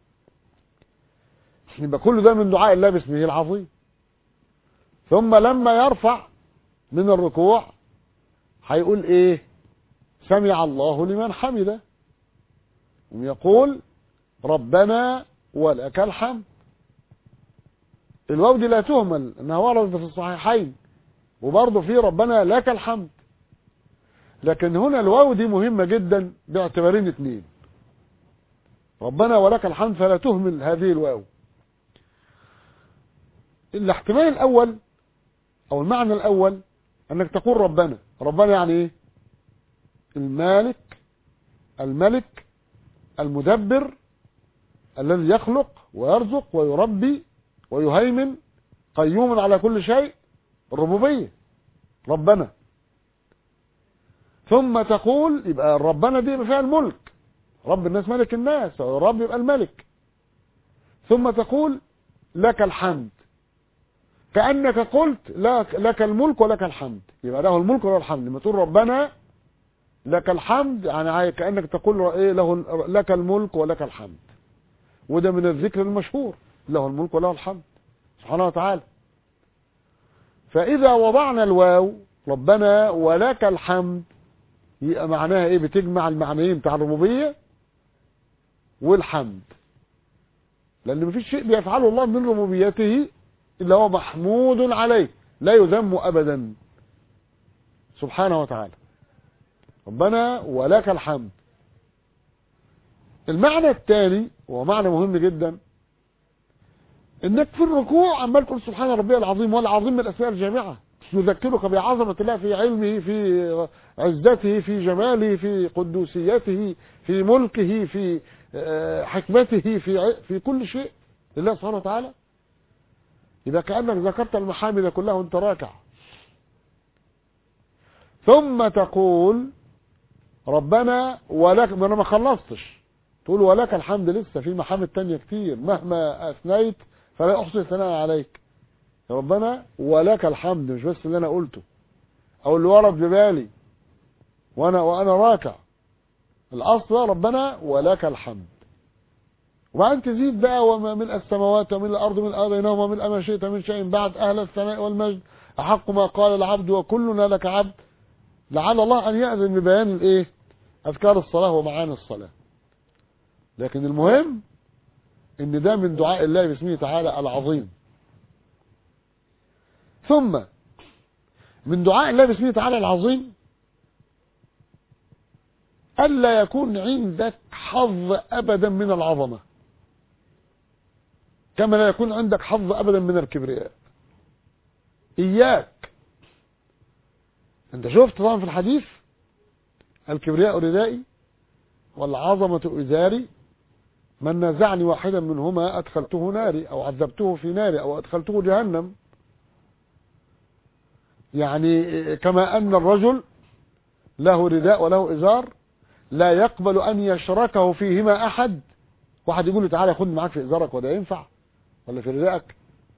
يبقى كل ده من دعاء الله باسمه العظيم. ثم لما يرفع من الركوع هيقول ايه، سمع الله لمن حمده، ويقول ربنا ولك الحمد. الواو دي لا تهمل، انها وردت في الصحيحين، وبرضه في ربنا لك الحمد. لكن هنا الواو دي مهمة جدا باعتبارين 2، ربنا ولك الحمد، فلا تهمل هذه الواو. الاحتمال الاول او المعنى الاول انك تقول ربنا. ربنا يعني ايه، المالك، الملك، المدبر، الذي يخلق ويرزق ويربي ويهيمن، قيوم على كل شيء، الربوبية ربنا. ثم تقول، يبقى ربنا دي فيها الملك، رب الناس ملك الناس، رب يبقى الملك. ثم تقول لك الحمد، كأنك قلت لك الملك ولك الحمد، يبقى له الملك وله الحمد. لما تقول ربنا لك الحمد يعني كأنك تقول ايه، لك الملك ولك الحمد. وده من الذكر المشهور، له الملك وله الحمد سبحانه وتعالى. فإذا وضعنا الواو ربنا ولك الحمد، يبقى معناها ايه، بتجمع المعنيين بتاع الربوبية والحمد، لأن مفيش شيء بيفعله الله من ربوبيته إلا هو محمود عليه، لا يذم أبدا سبحانه وتعالى. ربنا ولك الحمد. المعنى الثاني وهو معنى مهم جدا، انك في الركوع عمال تقول سبحان ربي العظيم، والعظيم من الاسماء الجامعه، يذكرك بعظمه الله في علمه، في عزته، في جماله، في قدوسيته، في ملكه، في حكمته، في كل شيء لله سبحانه وتعالى. يبقى كأنك ذكرت المحامد كلها وانت راكع. ثم تقول ربنا ولك، ما انا ما خلصتش، تقول ولك الحمد لسه في محامد تانية كتير، مهما أثنيت فلا أحصي ثناء عليك يا ربنا، ولك الحمد، مش بس اللي أنا قلته أو اللي ورد ببالي وأنا راكع. الأصل ربنا ولك الحمد. وبعدين تزيد بقى وما ملء السماوات وملء الأرض وملء بينهما وملء ما شئت من شيء بعد، أهل الثناء والمجد أحق ما قال العبد وكلنا لك عبد. لعل الله أن يأذن ببيان الإيه؟ أذكار الصلاة ومعاني الصلاة. لكن المهم إن ده من دعاء الله باسمه تعالى العظيم. ثم من دعاء الله باسمه تعالى العظيم ألا يكون عندك حظ أبدا من العظمة، كما لا يكون عندك حظ أبدا من الكبرياء. إياك. أنت شفت طبعا في الحديث الكبرياء ردائي والعظمة إزاري، من نازعني واحدا منهما أدخلته ناري أو عذبته في ناري أو أدخلته جهنم. يعني كما أن الرجل له رداء وله إزار لا يقبل أن يشركه فيهما أحد. واحد يقول له تعالى خد معاك في إزارك، وده ينفع ولا في رداءك؟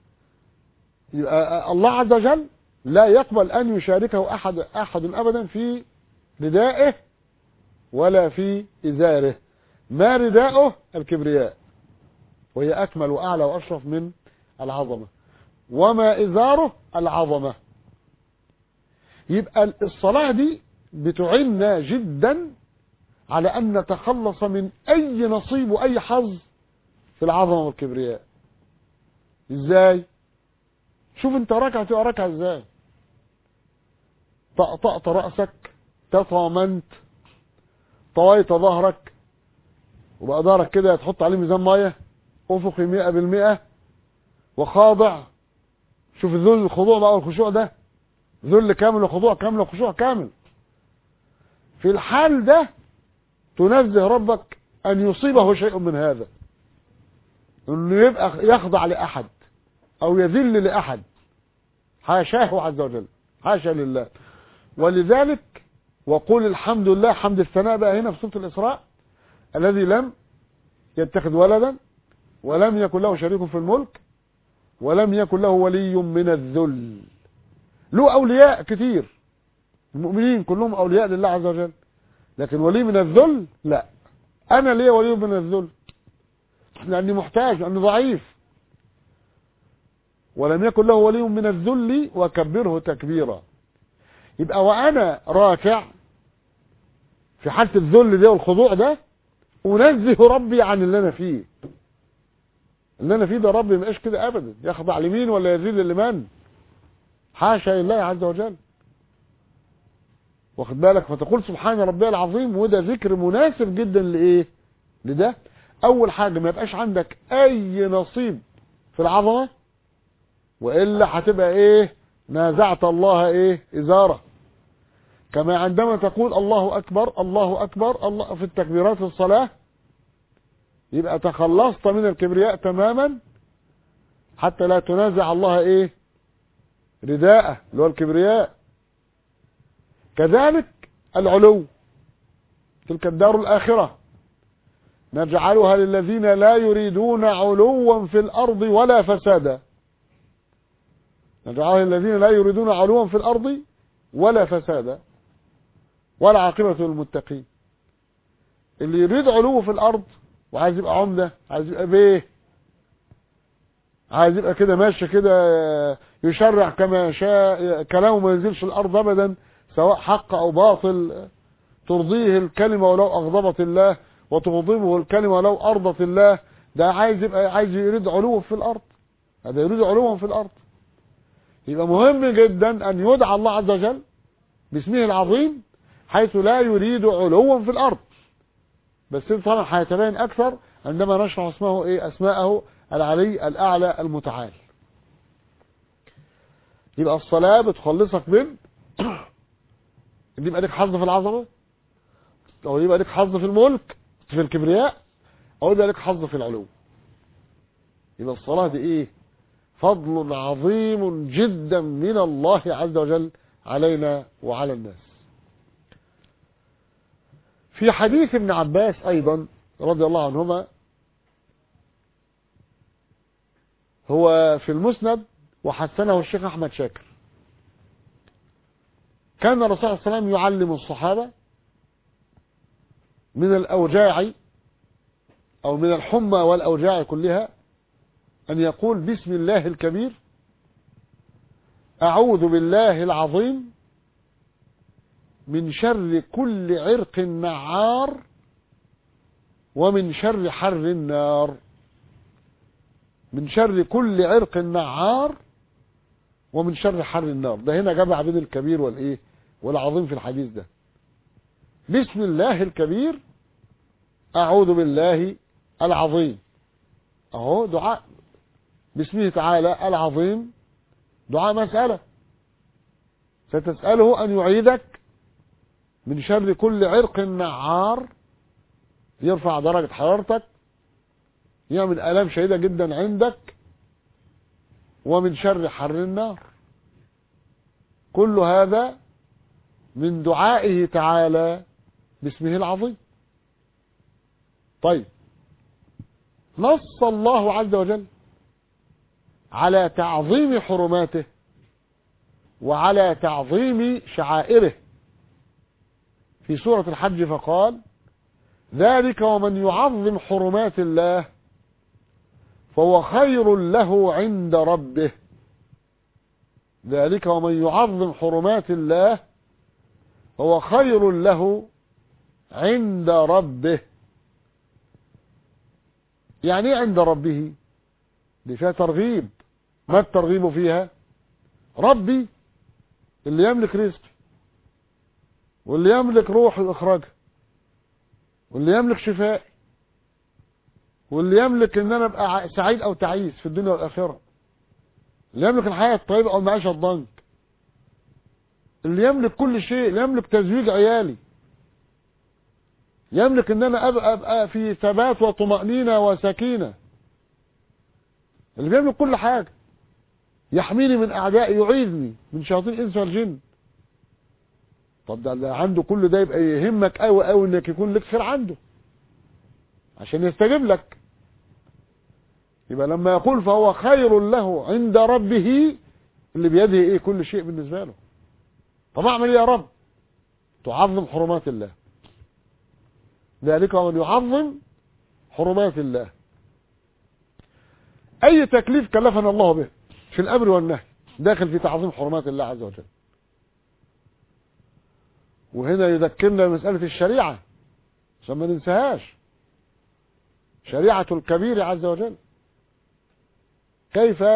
يبقى الله عز وجل لا يقبل أن يشاركه أحد أبدا في ردائه ولا في إزاره. ما رداؤه الكبرياء، وهي أكمل وأعلى وأشرف من العظمة، وما إزاره العظمة. يبقى الصلاة دي بتعيننا جدا على أن نتخلص من أي نصيب وأي حظ في العظمة والكبرياء. إزاي؟ شوف أنت راكع تبقى راكع إزاي؟ طقطقت رأسك، تطامنت، طويت ظهرك، وبقى ظهرك كده تحط عليه ميزان مية أفقي 100%، وخاضع. شوف الذل الخضوع بقى والخشوع ده، ذل كامل وخضوع كامل وخشوع كامل. في الحال ده تنزه ربك أن يصيبه شيء من هذا، أنه يبقى يخضع لأحد أو يذل لأحد، حاشاه عز وجل، حاشا لله. ولذلك وقول الحمد لله، حمد الثناء بقى هنا في سورة الإسراء، الذي لم يتخذ ولدا ولم يكن له شريك في الملك ولم يكن له ولي من الذل. له أولياء كتير، المؤمنين كلهم أولياء لله عز وجل، لكن ولي من الذل لا. أنا ليه ولي من الذل؟ لأني محتاج، لأني ضعيف. ولم يكن له ولي من الذل وكبره تكبيرا. يبقى وأنا راكع في حالة الذل ده والخضوع ده أنزه ربي عن اللي أنا فيه. اللي أنا فيه ده ربي مبقاش كده أبدا، يخضع لمين ولا يذل لمن، حاشا لله عز وجل. واخد بالك؟ فتقول سبحان ربي العظيم، وده ذكر مناسب جدا لإيه؟ لده. أول حاجة ما يبقاش عندك أي نصيب في العظمة، وإلا هتبقى إيه؟ نازعت الله إيه؟ إزارة. كما عندما تقول الله أكبر الله أكبر الله في التكبيرات الصلاة، يبقى تخلصت من الكبرياء تماما حتى لا تنازع الله إيه؟ رداءه اللي هو الكبرياء. كذلك العلو، تلك الدار الآخرة نجعلها للذين لا يريدون علوا في الأرض ولا فسادا. نجعلها للذين لا يريدون علوا في الأرض ولا فسادا ولا عاقبة للمتقين. اللي يريد علو في الأرض وعايز يبقى عمدة، عايز يبقى بيه، عايز يبقى كده ماشي كده يشرع كما شاء، كلامه ما ينزلش الأرض أبدا سواء حق أو باطل، ترضيه الكلمة ولو أغضبت الله وتغضبه الكلمة ولو أرضت الله. ده عايز يبقى عايز يريد علو في الأرض، هذا يريد علوا في الأرض. يبقى مهم جدا أن يدعى الله عز وجل باسمه العظيم حيث لا يريد علوا في الأرض. بس طبعا هيتبين أكثر عندما نشرح اسمه إيه؟ أسماءه العلي الأعلى المتعال. يبقى الصلاة بتخلصك من ان يبقى لك حظ في العظمة، او يبقى لك حظ في الملك في الكبرياء، او يبقى لك حظ في العلو. يبقى الصلاة دي ايه؟ فضل عظيم جدا من الله عز وجل علينا وعلى الناس. في حديث ابن عباس ايضا رضي الله عنهما هو في المسند وحسنه الشيخ أحمد شاكر. كان الرسول صلى الله عليه وسلم يعلم الصحابة من الأوجاع أو من الحمى والأوجاع كلها أن يقول بسم الله الكبير، أعوذ بالله العظيم من شر كل عرق نعار ومن شر حر النار. من شر كل عرق نعار ومن شر حر النار. ده هنا جمع بين الكبير والإيه والعظيم في الحديث ده. بسم الله الكبير، أعوذ بالله العظيم، أهو دعاء باسمه تعالى العظيم، دعاء مسألة ستسأله أن يعيدك من شر كل عرق نعار يرفع درجة حرارتك، يعمل آلام شديدة جدا عندك، ومن شر حر النار. كل هذا من دعائه تعالى باسمه العظيم. طيب، نص الله عز وجل على تعظيم حرماته وعلى تعظيم شعائره في سورة الحج فقال: ذلك ومن يعظم حرمات الله فهو خير له عند ربه. ذلك ومن يعظم حرمات الله فهو خير له عند ربه. يعني ايه عند ربه؟ دي فيها ترغيب. ما الترغيب فيها؟ ربي اللي يملك رزقي، واللي يملك روحي واخراجها، واللي يملك شفائي، واللي يملك ان انا ابقى سعيد او تعيس في الدنيا والاخره، اللي يملك الحياه الطيبه او المعيشه الضنك، اللي يملك كل شيء، اللي يملك تزويج عيالي، يملك ان انا ابقى في ثبات وطمأنينة وسكينة، اللي بيملك كل حاجة، يحميني من اعدائي، يعيذني من شياطين الانس والجن. طب ده عنده كل ده، يبقى يهمك قوي قوي انك يكون لك خير عنده عشان يستجيب لك. يبقى لما يقول فهو خير له عند ربه، اللي بيده ايه؟ كل شيء بالنسبة له. طب اعمل ايه يا رب؟ تعظم حرمات الله. ذلك ومن يعظم حرمات الله. اي تكليف كلفنا الله به في الامر والنهي داخل في تعظيم حرمات الله عز وجل. وهنا يذكرنا بمسألة الشريعة عشان ما ننساهاش. شريعة الكبير عز وجل كيف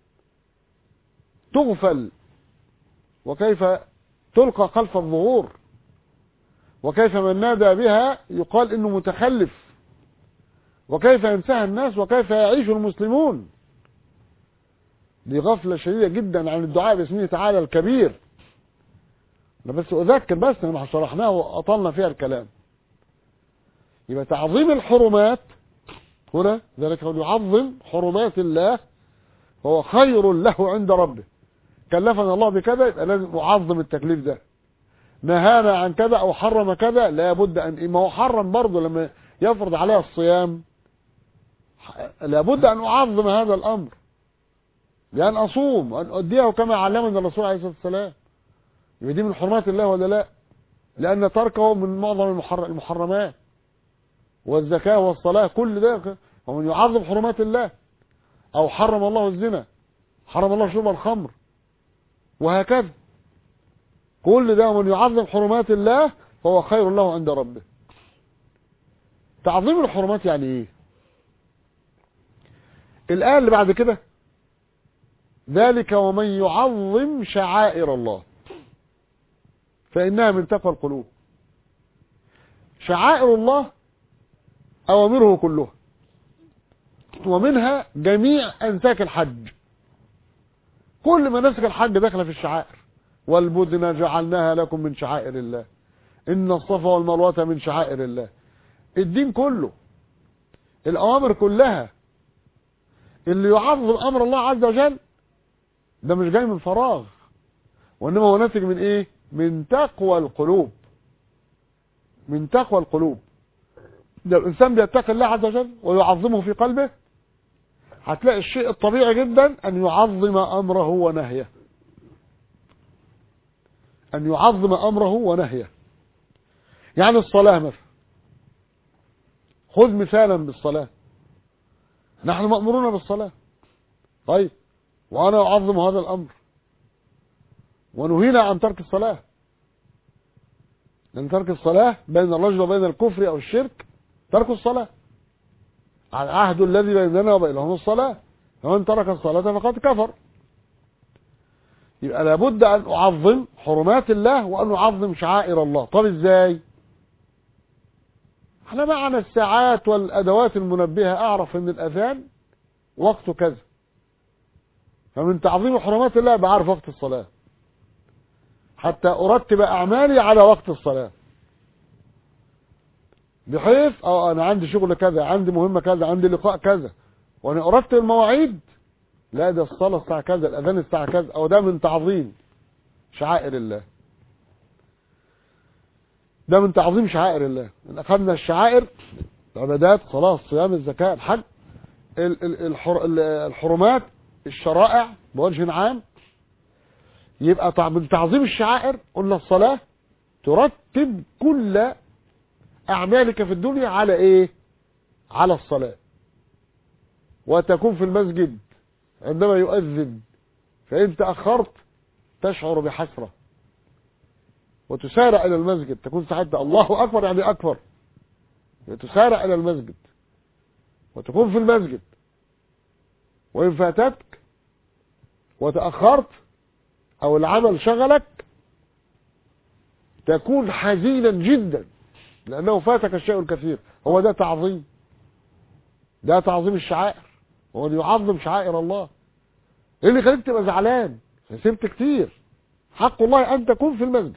تغفل، وكيف تلقى خلف الظهور، وكيف من نادى بها يقال انه متخلف، وكيف ينساها الناس، وكيف يعيش المسلمون. دي غفلة شديدة جدا عن الدعاء باسمه تعالى الكبير. انا بس اذكر، بس انا ما شرحناه واطلنا فيها الكلام. يبقى تعظيم الحرمات هنا، ذلك من يعظم حرمات الله هو خير له عند ربه. كلفنا الله بكذا، يبقى لازم نعظم التكليف ده. نهانا عن كذا او حرم كذا، لابد ان، ما هو حرم برضه لما يفرض عليها الصيام، لابد ان اعظم هذا الامر، لان اصوم وان اؤديه كما علمنا الرسول عليه الصلاه والسلام. يبقى دي من حرمات الله ولا لا؟ لان تركه من معظم المحرمات، والزكاه والصلاه كل ده. ومن يعظم حرمات الله، او حرم الله الزنا، حرم الله شرب الخمر، وهكذا. كل ده ومن يعظم حرمات الله فهو خير له عند ربه. تعظيم الحرمات يعني ايه؟ الآية اللي بعد كده: ذلك ومن يعظم شعائر الله فإنها من تقوى القلوب. شعائر الله أوامره كلها، ومنها جميع أنساك الحج. كل مناسك الحج داخله في الشعائر. والبدن جعلناها لكم من شعائر الله، إن الصفا والمروة من شعائر الله. الدين كله، الأوامر كلها، اللي يعظم أمر الله عز وجل ده مش جاي من فراغ، وإنما هو ناتج من إيه؟ من تقوى القلوب. من تقوى القلوب. ده الإنسان بيتقي الله عز وجل ويعظمه في قلبه، هتلاقي الشيء الطبيعي جدا أن يعظم أمره ونهيه، أن يعظم أمره ونهيه. يعني الصلاة مثلا، خذ مثالا بالصلاة، نحن مأمورون بالصلاة، طيب وأنا أعظم هذا الأمر ونهينا عن ترك الصلاة، لأن ترك الصلاة بين الرجل وبين الكفر أو الشرك ترك الصلاة، العهد الذي بيننا وبينهم الصلاة، فمن ترك الصلاة فقد كفر. يبقى لابد أن أعظم حرمات الله وأن أعظم شعائر الله. طب إزاي؟ احنا معنا الساعات والأدوات المنبهة، أعرف أن الأذان وقته كذا، فمن تعظيم حرمات الله بعرف وقت الصلاة حتى أرتب أعمالي على وقت الصلاة، بحيث أنا عندي شغل كذا، عندي مهمة كذا، عندي لقاء كذا، وأنا أرتب المواعيد، لا ده الصلاة الساعة كذا، الأذان الساعة كذا، أو ده من تعظيم شعائر الله، ده من تعظيم شعائر الله. إن أخذنا الشعائر، العبادات، الصلاة، الصيام، الزكاة، الحج، الحرمات، الشرائع بوجه عام، يبقى من تعظيم الشعائر قلنا الصلاة ترتب كل أعمالك في الدنيا على إيه؟ على الصلاة، وتكون في المسجد عندما يؤذن، فإن تأخرت تشعر بحسرة وتسارع إلى المسجد، تكون ساعتها الله أكبر يعني أكبر، تسارع إلى المسجد وتكون في المسجد، وإن فاتتك وتأخرت أو العمل شغلك تكون حزينا جدا لأنه فاتك الشيء الكثير. هو ده تعظيم، ده تعظيم الشعائر، هو اللي يعظم شعائر الله. ايه اللي خليك تبقى زعلان؟ سبت كتير، حق الله أن تكون في المسجد،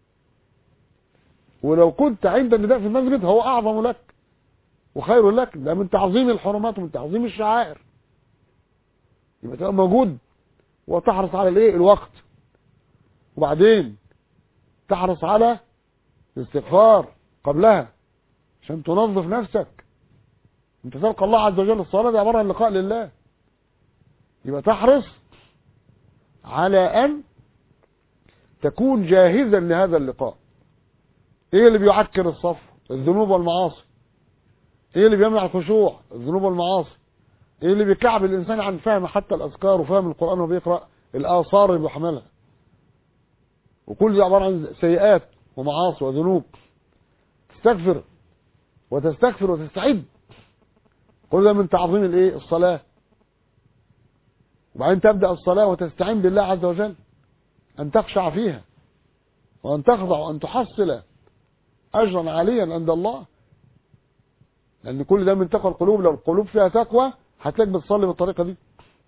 ولو كنت عند النداء في المسجد هو أعظم لك وخير لك، ده من تعظيم الحرمات ومن تعظيم الشعائر. يبقى تبقى موجود وتحرص على الايه؟ الوقت، وبعدين تحرص على الاستغفار قبلها عشان تنظف نفسك. انت تلقى الله عز وجل، الصلاة دي عبارة عن لقاء لله، يبقى تحرص على أن تكون جاهزا لهذا اللقاء. ايه اللي بيعكر الصف؟ الذنوب والمعاصي. ايه اللي بيمنع الخشوع؟ الذنوب والمعاصي. ايه اللي بيكعب الانسان عن فهم حتى الاذكار وفهم القرآن وبيقرأ؟ الاثار اللي بيحملها، وكل دي عبارة عن سيئات ومعاصي وذنوب. تستغفر وتستغفر وتستعد، كل ده من تعظيم الايه؟ الصلاة. وبعدين تبدأ الصلاة وتستعين بالله عز وجل، أن تخشع فيها وأن تخضع وأن تحصل أجرا عاليا عند الله، لأن كل ده من تقوى القلوب. لو القلوب فيها تقوى هتلاقيك بتصلي بالطريقة دي.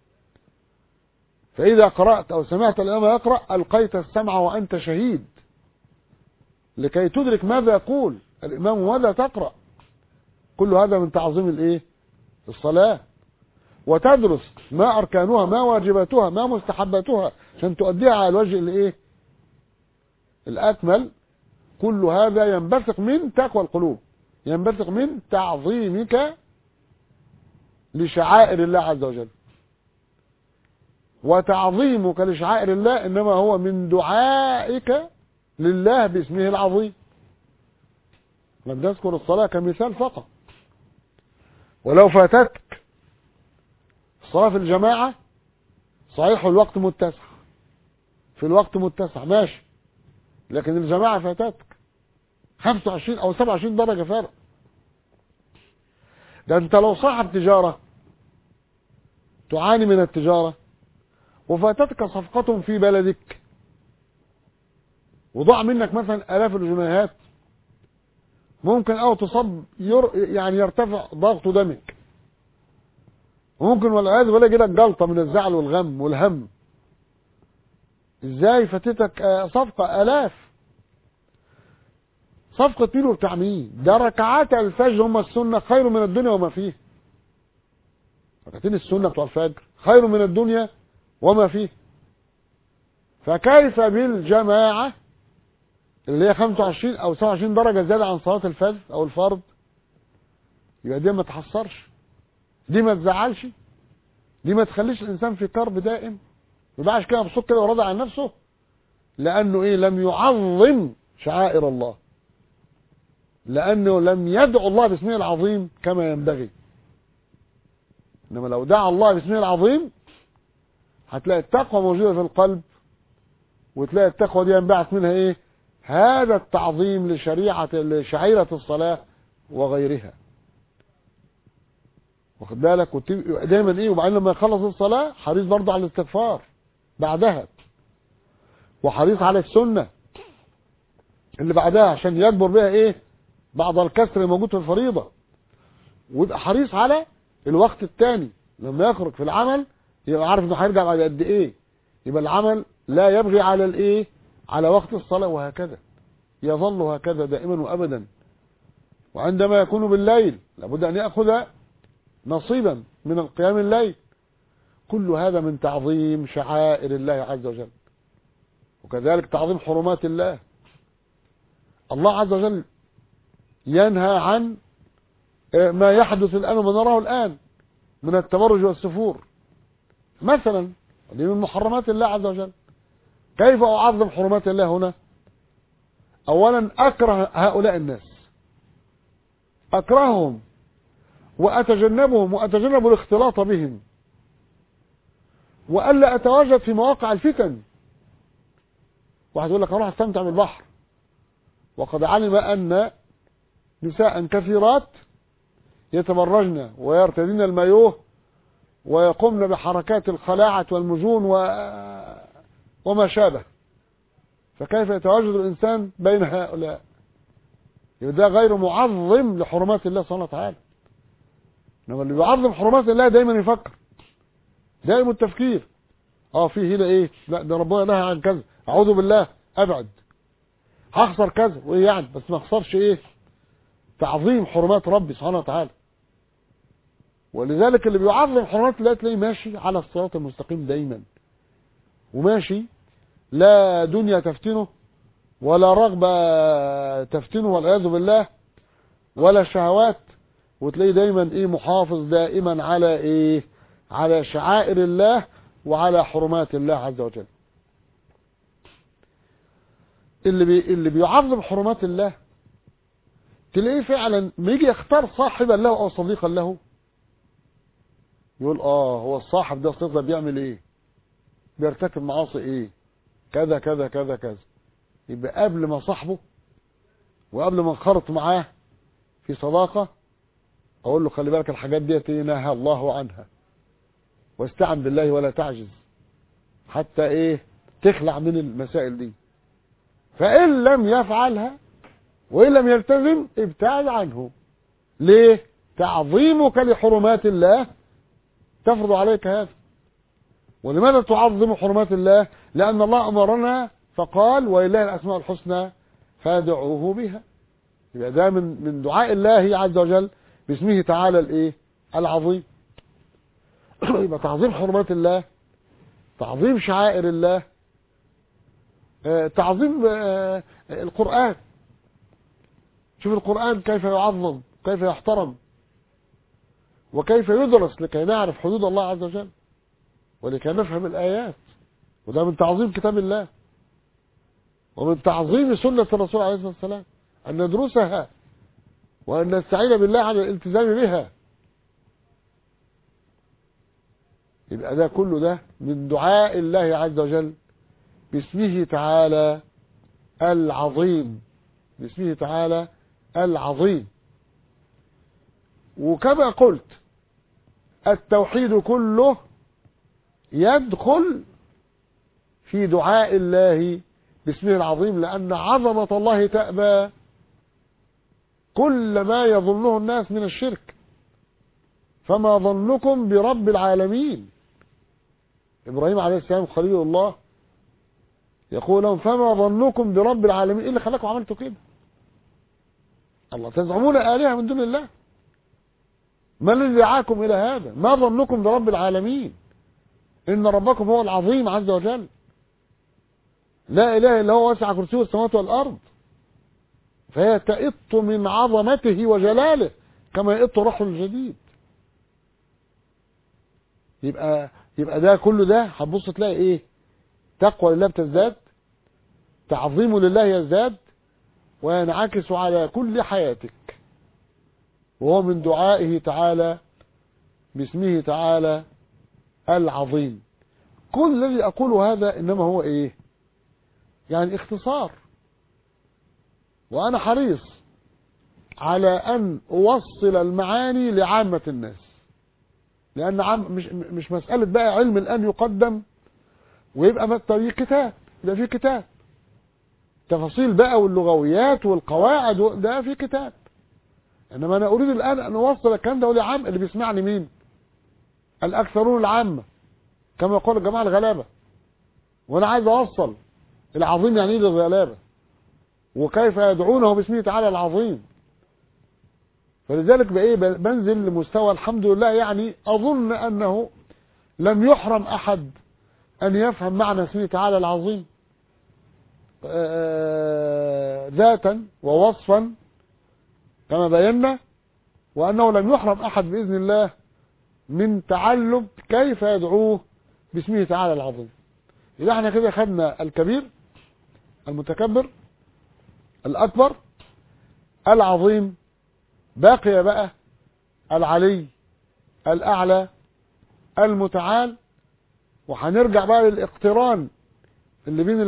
فإذا قرأت أو سمعت الإمام يقرأ ألقيت السمع وأنت شهيد لكي تدرك ماذا يقول الإمام وماذا تقرأ. كل هذا من تعظيم الايه؟ الصلاة. وتدرس ما أركانها، ما واجباتها، ما مستحباتها، عشان تؤديها على الوجه الايه؟ الأكمل. كل هذا ينبثق من تقوى القلوب، ينبثق من تعظيمك لشعائر الله عز وجل. وتعظيمك لشعائر الله إنما هو من دعائك لله باسمه العظيم. لم نذكر الصلاة كمثال فقط. ولو فاتتك الصلاة في الجماعة صحيح الوقت متسع، في الوقت متسع ماشي، لكن الجماعة فاتتك 25 أو 27 درجة فرق. ده أنت لو صاحب تجارة تعاني من التجارة وفاتتك صفقة في بلدك وضاع منك مثلا آلاف الجنيهات، ممكن أو تصب يعني يرتفع ضغط دمك، وممكن والعياذ بالله يجيلك جلطة من الزعل والغم والهم. ازاي فاتتك صفقة آلاف؟ صفقة مين وبتاع مين؟ ده ركعات الفجر هم السنة خير من الدنيا وما فيه. ركعتين السنة بتوع الفجر خير من الدنيا وما فيه. فكيف بالجماعة اللي هي 25 أو 27 درجة زيادة عن صلاة الفجر أو الفرض؟ يبقى دي ما تحصرش، دي ما تزعلش، دي ما تخليش الانسان في كرب دائم، يبقاش كده مبسوط كده وراضي عن نفسه، لانه ايه؟ لم يعظم شعائر الله، لانه لم يدعو الله باسمه العظيم كما ينبغي. انما لو دعا الله باسمه العظيم هتلاقي التقوى موجوده في القلب، وتلاقي التقوى دي ينبعث منها ايه؟ هذا التعظيم لشعيرة الصلاة وغيرها. واخد بالك؟ دايما ايه؟ وبعدين لما يخلص الصلاة حريص برضه على الاستغفار بعدها، وحريص على السنة اللي بعدها عشان يجبر بها ايه؟ بعض الكسر الموجود في الفريضة، ويبقى حريص على الوقت الثاني لما يخرج في العمل يبقى عارف انه هيرجع بعد قد ايه، يبقى العمل لا يبغي على الايه؟ على وقت الصلاة، وهكذا يظل هكذا دائما وابدا. وعندما يكون بالليل لابد ان يأخذ نصيبا من القيام الليل. كل هذا من تعظيم شعائر الله عز وجل، وكذلك تعظيم حرمات الله. الله عز وجل ينهى عن ما يحدث الآن وما نراه الآن من التبرج والسفور مثلا، دي من محرمات الله عز وجل. كيف أعظم حرمات الله هنا؟ أولا أكره هؤلاء الناس، أكرههم وأتجنبهم وأتجنب الاختلاط بهم، وألا أتواجد في مواقع الفتن. واحد يقول لك أروح أستمتع بالبحر، وقد علم أن نساء كثيرات يتبرجن ويرتدين المايوه ويقومن بحركات الخلاعة والمجون وما شابه، فكيف يتواجد الإنسان بين هؤلاء؟ ده غير معظم لحرمات الله سبحانه وتعالى. انما اللي بيعظم حرمات الله دايما يفكر، دائم التفكير، فيه هنا ايه؟ لا ده ربنا نهى عن كذا، اعوذ بالله ابعد، هخسر كذا، وايه يعني؟ بس ما اخسرش ايه؟ تعظيم حرمات ربي سبحانه وتعالى. ولذلك اللي بيعظم حرمات الله تلاقيه ماشي على الصراط المستقيم دايما، وماشي لا دنيا تفتنه ولا رغبة تفتنه والعياذ بالله ولا شهوات، وتلاقيه دايما ايه؟ محافظ دائما على ايه؟ على شعائر الله وعلى حرمات الله عز وجل. اللي بيعظم حرمات الله تلاقيه فعلا ما يجي يختار صاحبا له او صديقا له يقول هو الصاحب ده الصديق ده بيعمل ايه؟ بيرتكب معاصي ايه؟ كذا كذا كذا كذا. يبقى قبل ما صاحبه وقبل ما انخرط معاه في صداقة اقول له خلي بالك الحاجات ديت نهى الله عنها، واستعن بالله ولا تعجز حتى ايه؟ تخلع من المسائل دي. فإن لم يفعلها وإن لم يلتزم ابتعد عنه. ليه؟ تعظيمك لحرمات الله تفرض عليك هذا. ولماذا تعظم حرمات الله؟ لأن الله أمرنا فقال ولله الأسماء الحسنى فادعوه بها. يبقى ده من دعاء الله عز وجل باسمه تعالى الايه؟ العظيم. يبقى تعظيم حرمات الله، تعظيم شعائر الله، تعظيم القرآن. شوف القرآن كيف يعظم، كيف يحترم، وكيف يدرس لكي نعرف حدود الله عز وجل ولكي نفهم الآيات. وده من تعظيم كتاب الله ومن تعظيم سنة الرسول عليه الصلاة والسلام أن ندرسها وأن نستعين بالله على الالتزام بها. يبقى ده كله ده من دعاء الله عز وجل باسمه تعالى العظيم، باسمه تعالى العظيم. وكما قلت التوحيد كله يدخل في دعاء الله باسمه العظيم، لأن عظمة الله تأبى كل ما يظنه الناس من الشرك. فما ظنكم برب العالمين؟ إبراهيم عليه السلام خليل الله يقول لهم فما ظنكم برب العالمين؟ إيه اللي خلاكم عملتوا كده؟ الله تزعمون آلهة من دون الله، ما الذي دعاكم إلى هذا؟ ما ظنكم برب العالمين؟ إن ربكم هو العظيم عز وجل، لا إله إلا هو وسع كرسيه السماوات والأرض، فهي تئط من عظمته وجلاله كما يئط الرحل الجديد. يبقى ده كله ده هتبص تلاقي ايه؟ تقوى لله بتزداد، تعظيم لله يزداد، وينعكس على كل حياتك، وهو من دعائه تعالى باسمه تعالى العظيم. كل الذي أقوله هذا إنما هو إيه؟ يعني اختصار، وأنا حريص على أن أوصل المعاني لعامة الناس، لأن مش مسألة بقى علم الآن يقدم ويبقى مثلا كتاب، ده في كتاب تفاصيل بقى واللغويات والقواعد ده في كتاب، إنما أنا أريد الآن أن أوصل الكلام ده لعام اللي بيسمعني مين؟ الأكثرون العامة، كما يقول الجماعة الغلابة. وأنا عايز أوصل العظيم يعني إيه للغلابة، وكيف يدعونه باسمه تعالى العظيم. فلذلك بإيه بنزل لمستوى الحمد لله، يعني أظن أنه لم يحرم أحد أن يفهم معنى اسمه تعالى العظيم ذاتا ووصفا كما بينا، وأنه لم يحرم أحد بإذن الله من تعلم كيف يدعوه باسمه تعالى العظيم. إذا احنا كده خدنا الكبير، المتكبر، الأكبر، العظيم، باقي بقى العلي، الأعلى، المتعال. وهنرجع بقى للاقتران اللي بين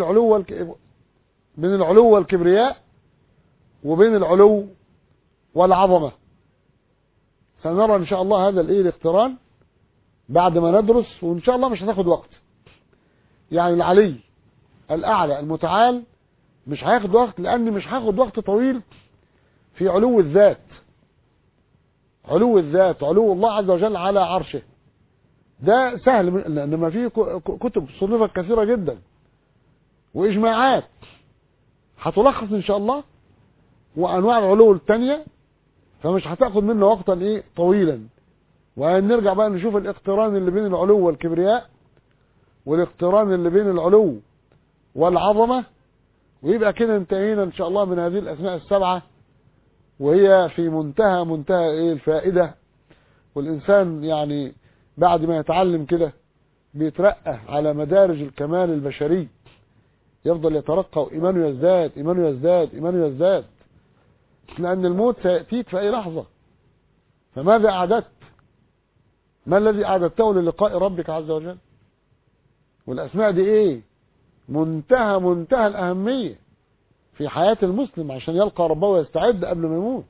العلو والكبرياء وبين العلو والعظمة. سنرى إن شاء الله هذا الاقتران بعد ما ندرس، وإن شاء الله مش هتاخد وقت. يعني العلي، الأعلى، المتعال مش هياخد وقت، لأن مش هاخد وقت طويل في علو الذات. علو الذات، علو الله عز وجل على عرشه، ده سهل، لأنما فيه كتب صنفت كثيرة جدا وإجماعات هتلخص إن شاء الله، وأنواع العلو الثانية، فمش هتاخد منه وقتا طويلا. وهنرجع بقى نشوف الاقتران اللي بين العلو والكبرياء، والاقتران اللي بين العلو والعظمة، ويبقى كده انتهينا ان شاء الله من هذه الاسماء السبعة، وهي في منتهى الفائدة. والانسان يعني بعد ما يتعلم كده بيترقى على مدارج الكمال البشري، يفضل يترقى وإيمانه يزداد، إيمانه يزداد، إيمانه يزداد، لأن الموت سيأتيك في أي لحظة. فماذا أعددت؟ ما الذي أعددته للقاء ربك عز وجل؟ والأسماء دي منتهى الأهمية في حياة المسلم عشان يلقى ربه ويستعد قبل ما يموت.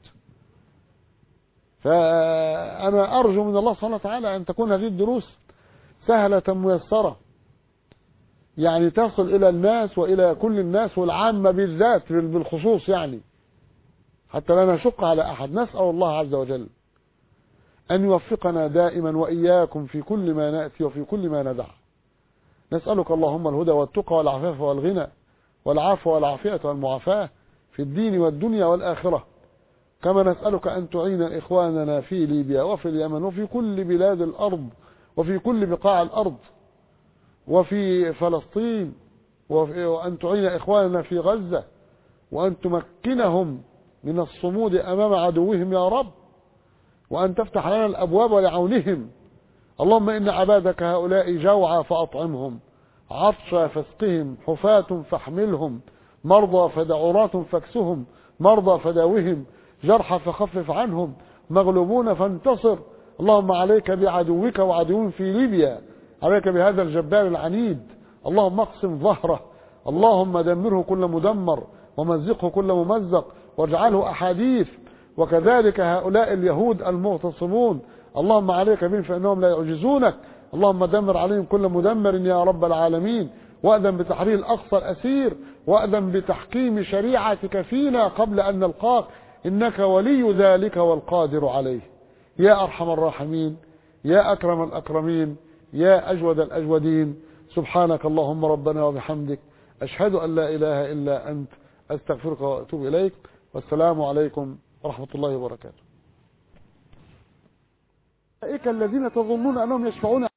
فأنا أرجو من الله سبحانه وتعالى أن تكون هذه الدروس سهلة ميسرة، يعني تصل إلى الناس وإلى كل الناس والعامة بالذات بالخصوص، يعني حتى لا نشق على أحد. نسأل الله عز وجل أن يوفقنا دائما وإياكم في كل ما نأتي وفي كل ما ندع. نسألك اللهم الهدى والتقى والعفاف والغنى والعفو والعافية والمعافاة في الدين والدنيا والآخرة. كما نسألك أن تعين إخواننا في ليبيا وفي اليمن وفي كل بلاد الأرض وفي كل بقاع الأرض وفي فلسطين، وأن تعين إخواننا في غزة، وأن تمكنهم من الصمود أمام عدوهم يا رب، وأن تفتح لنا الأبواب لعونهم. اللهم إن عبادك هؤلاء جوعى فأطعمهم، عطشى فاسقهم، حفاة فاحملهم، مرضى فدعورات فاكسهم، مرضى فداوهم، جرحى فخفف عنهم، مغلوبون فانتصر. اللهم عليك بعدوك وعدوهم في ليبيا، عليك بهذا الجبار العنيد. اللهم اقسم ظهره، اللهم دمره كل مدمر ومزقه كل ممزق واجعله أحاديث. وكذلك هؤلاء اليهود المغتصبون، اللهم عليك بهم فإنهم لا يعجزونك. اللهم دمر عليهم كل مدمر يا رب العالمين، وأذن بتحرير الأقصى الأسير، وأذن بتحكيم شريعتك فينا قبل أن نلقاك، إنك ولي ذلك والقادر عليه. يا أرحم الراحمين، يا أكرم الأكرمين، يا أجود الأجودين. سبحانك اللهم ربنا وبحمدك، أشهد أن لا إله إلا أنت، أستغفرك وأتوب إليك. والسلام عليكم ورحمة الله وبركاته. أولئك الذين تظنون أنهم يشفعون